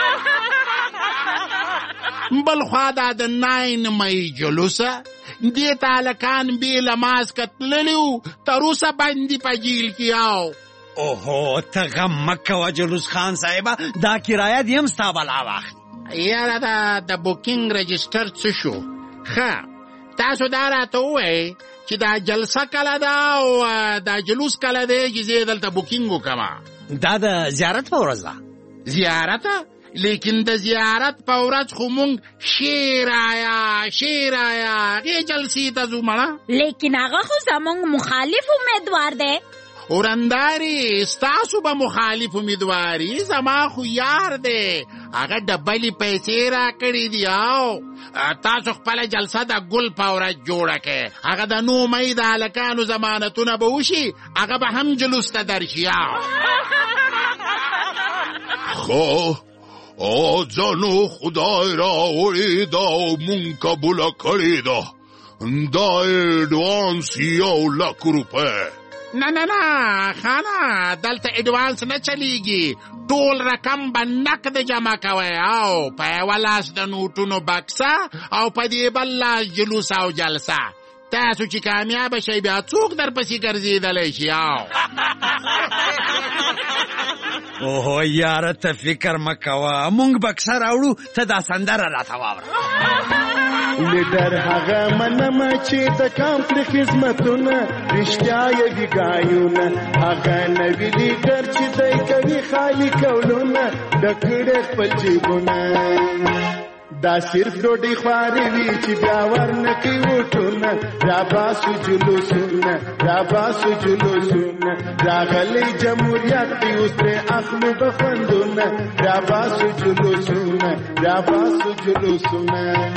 بل خوا دا د ناین مئی جلوسه دې ته هلکان بې له ماسکه تللي وو، تر اوسه بندي په جیل کې او. اوهو ته غم مه کوه جلوس خان صاحبه، دا کرایه دې هم ستا بلا واخلي. یاره دا د بوکینګ رجسټر څه شو؟ ښه تاسو دا راته ووایئ چې دا جلسه کله ده او دا جلوس کله دی چې زه دلته بوکینګ وکړم؟ دا د زیارت په ورځ ده. زیارت؟ لیکن د زیارت په ورځ خو مونږ شیرایا شیرایا هغې جلسې ته ځو مړه. لیکن هغه خو زمونږ مخالف امیدوار دی. ورنداري ستاسو به مخالف امیدواري، زما خو یار دی، هغه ډبلې پیسې را کړي دي او تاسو خپله جلسه د ګل په ورځ جوړه کړئ. هغه د نو مۍ د هلکانو ضمانتونه به وشي، هغه به هم جلوس ته درشي. خو او ځانو خدای راوړې ده او مونږ قبوله کړې ده، دا اډوانس یو لک روپۍ. نه نه نه خانه، دلته اډوانس نه چلیږي، ټول رقم به نقد جمع کوئ او په یوه لاس د نوټونو بکسه او په دې بل لاس جلوس او جلسه. تاسو چې کامیابه شئ بیا څوک در پسې ګرځېدلی شي او. اوهو یاره ته فکر مه کوه، مونږ بکسه راوړو، ته دا سندره راته واوره. لیډر هغه منمه چې د کام کړي خدمتونه، رښتیا یې وي ګایونه، هغه نوي لیډر چې دی کوي خالي کولونه، ډک کړي خپل جیبونه. دا صرف ډوډۍ خوارې وي چې بیا ورنه کوي وټونه، راباسو جلوسونه راباسو جلوسونه، راغلی جمهوریت دی اوس پرې اخلو به خوندونه، راباسو جلوسونه راباسو جلوسونه.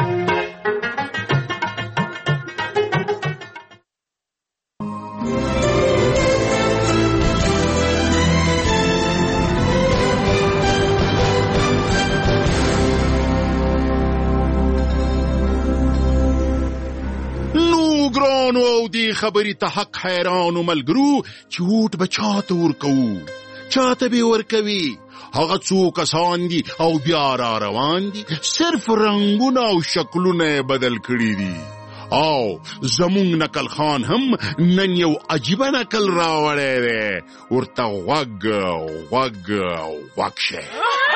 ګرانو او دې خبرې ته حق حیرانو ملګرو چې ووټ به چاته ورکوو، چاته به ورکوي. هغه څو کسان دي او بیا را روان دي، صرف رنګونه او شکلونه بدل کړي دي. او زمونږ نقل خان هم نن یو عجیبه نقل راوړی دی، ورته غوږ غوږ غوږ شئ.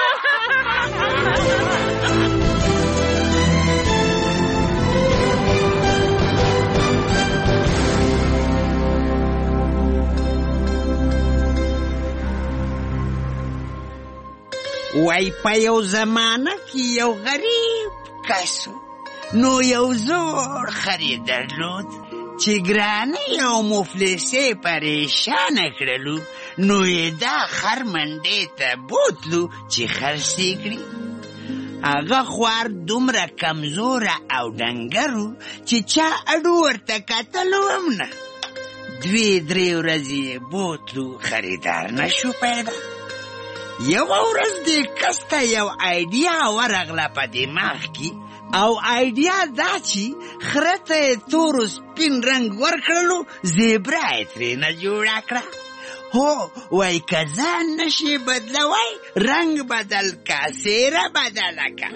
وای په یو زمانه کې یو غریب کسو، نو یو زوړ خرید درلود چې ګرانۍ او مفلسۍ پریشانه کړلو، نو یې دا خر منډې ته بوتلو چې خرڅې کړي. هغه خوار دومره کمزوره او ډنګرو چې چا اډو ورته کتلو هم نه. دوې درې ورځې یې بوتلو، خریدار نشو پیدا. یو ورځ دې کس ته یو آیډیا ورغله په دماغ کې، او آیډیا دا چې خره ته یې تور سپین رنګ ورکړلو، زیبرا یې ترېنه جوړه کړه. هو وای که ځان نشي بدلوی، رنګ بدل که، څېره بدله که.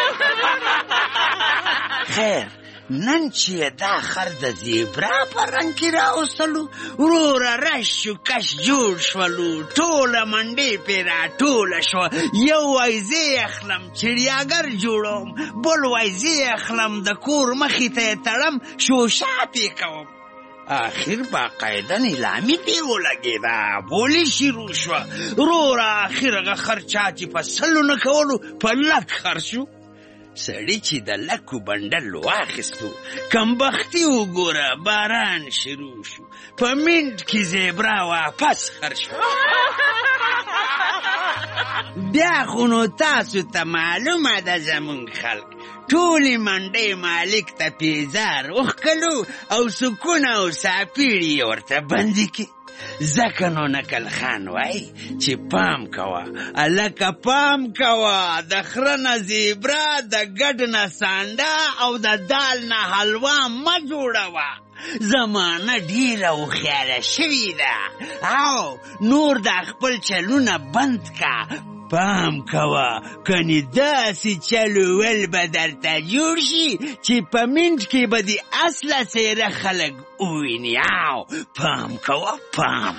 خیر نن چې دا خر د زیبرا په رنګ کې راوستلو، وروره رش شو کش جوړ شولو، ټوله منډې پې راټوله شوه. یو وای زه اخلم چړیاګر جوړوم، بل وای زه اخلم د کور مخې ته یې تړم شوشات یې کوم. آخر باقاعده نیلامي پې ولګېده، بولې شروع شوه. وروره آخر هغه خر چا چې په سلو نه کولو په لک خر شو. سړی چې د لکو بنډل واخیستو، کمبختي وګوره باران شروع شو، په منټ کې زیبرا واپس خر شو. بیا خو نو تاسو ته معلومه ده زمونږ خلک ټولې منډې مالک ته پیزار وښکلو او سکونه او ساپیړې یې ورته بندې کړې. ځکه نو نکل خان وای چې پام کوه هلکه پام کوه د خره نه زیبره د ګډ نه سانډه او د دال نه حلوا مه جوړوه. زمانه ډیره هوښیاره شوې ده او نور د خپل چلونه بند که. پام کوه کنې داسې چلول به درته جوړ شي چې په منټ کې به د اصله څېره خلک وویني. او پام کوه پام.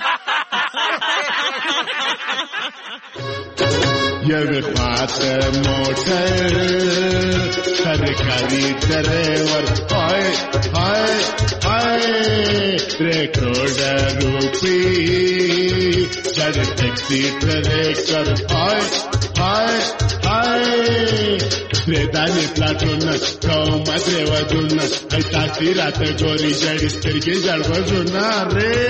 یوې خواته موټر سرکاري ډریور هاي هاي هاي درې کروڑه روپۍ چړ ټیکسي ډریور هاي هاي هاي درې دانې پلاټونه کومه درې ودونه ای تاسې راته ګوري ژړې سترګې ژړ غوږونه رې.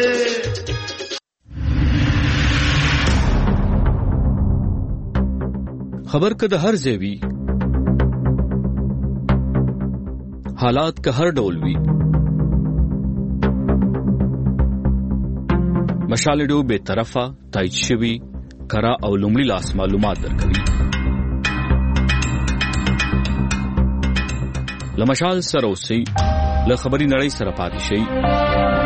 خبر که د هر ځای وي حالات که هر ډول وي مشال ریډیو بے طرفه تایید شوي کره او لومړي لاس معلومات درکوي. له مشال سره اوسئ له خبري نړۍ سره پاتې شئ.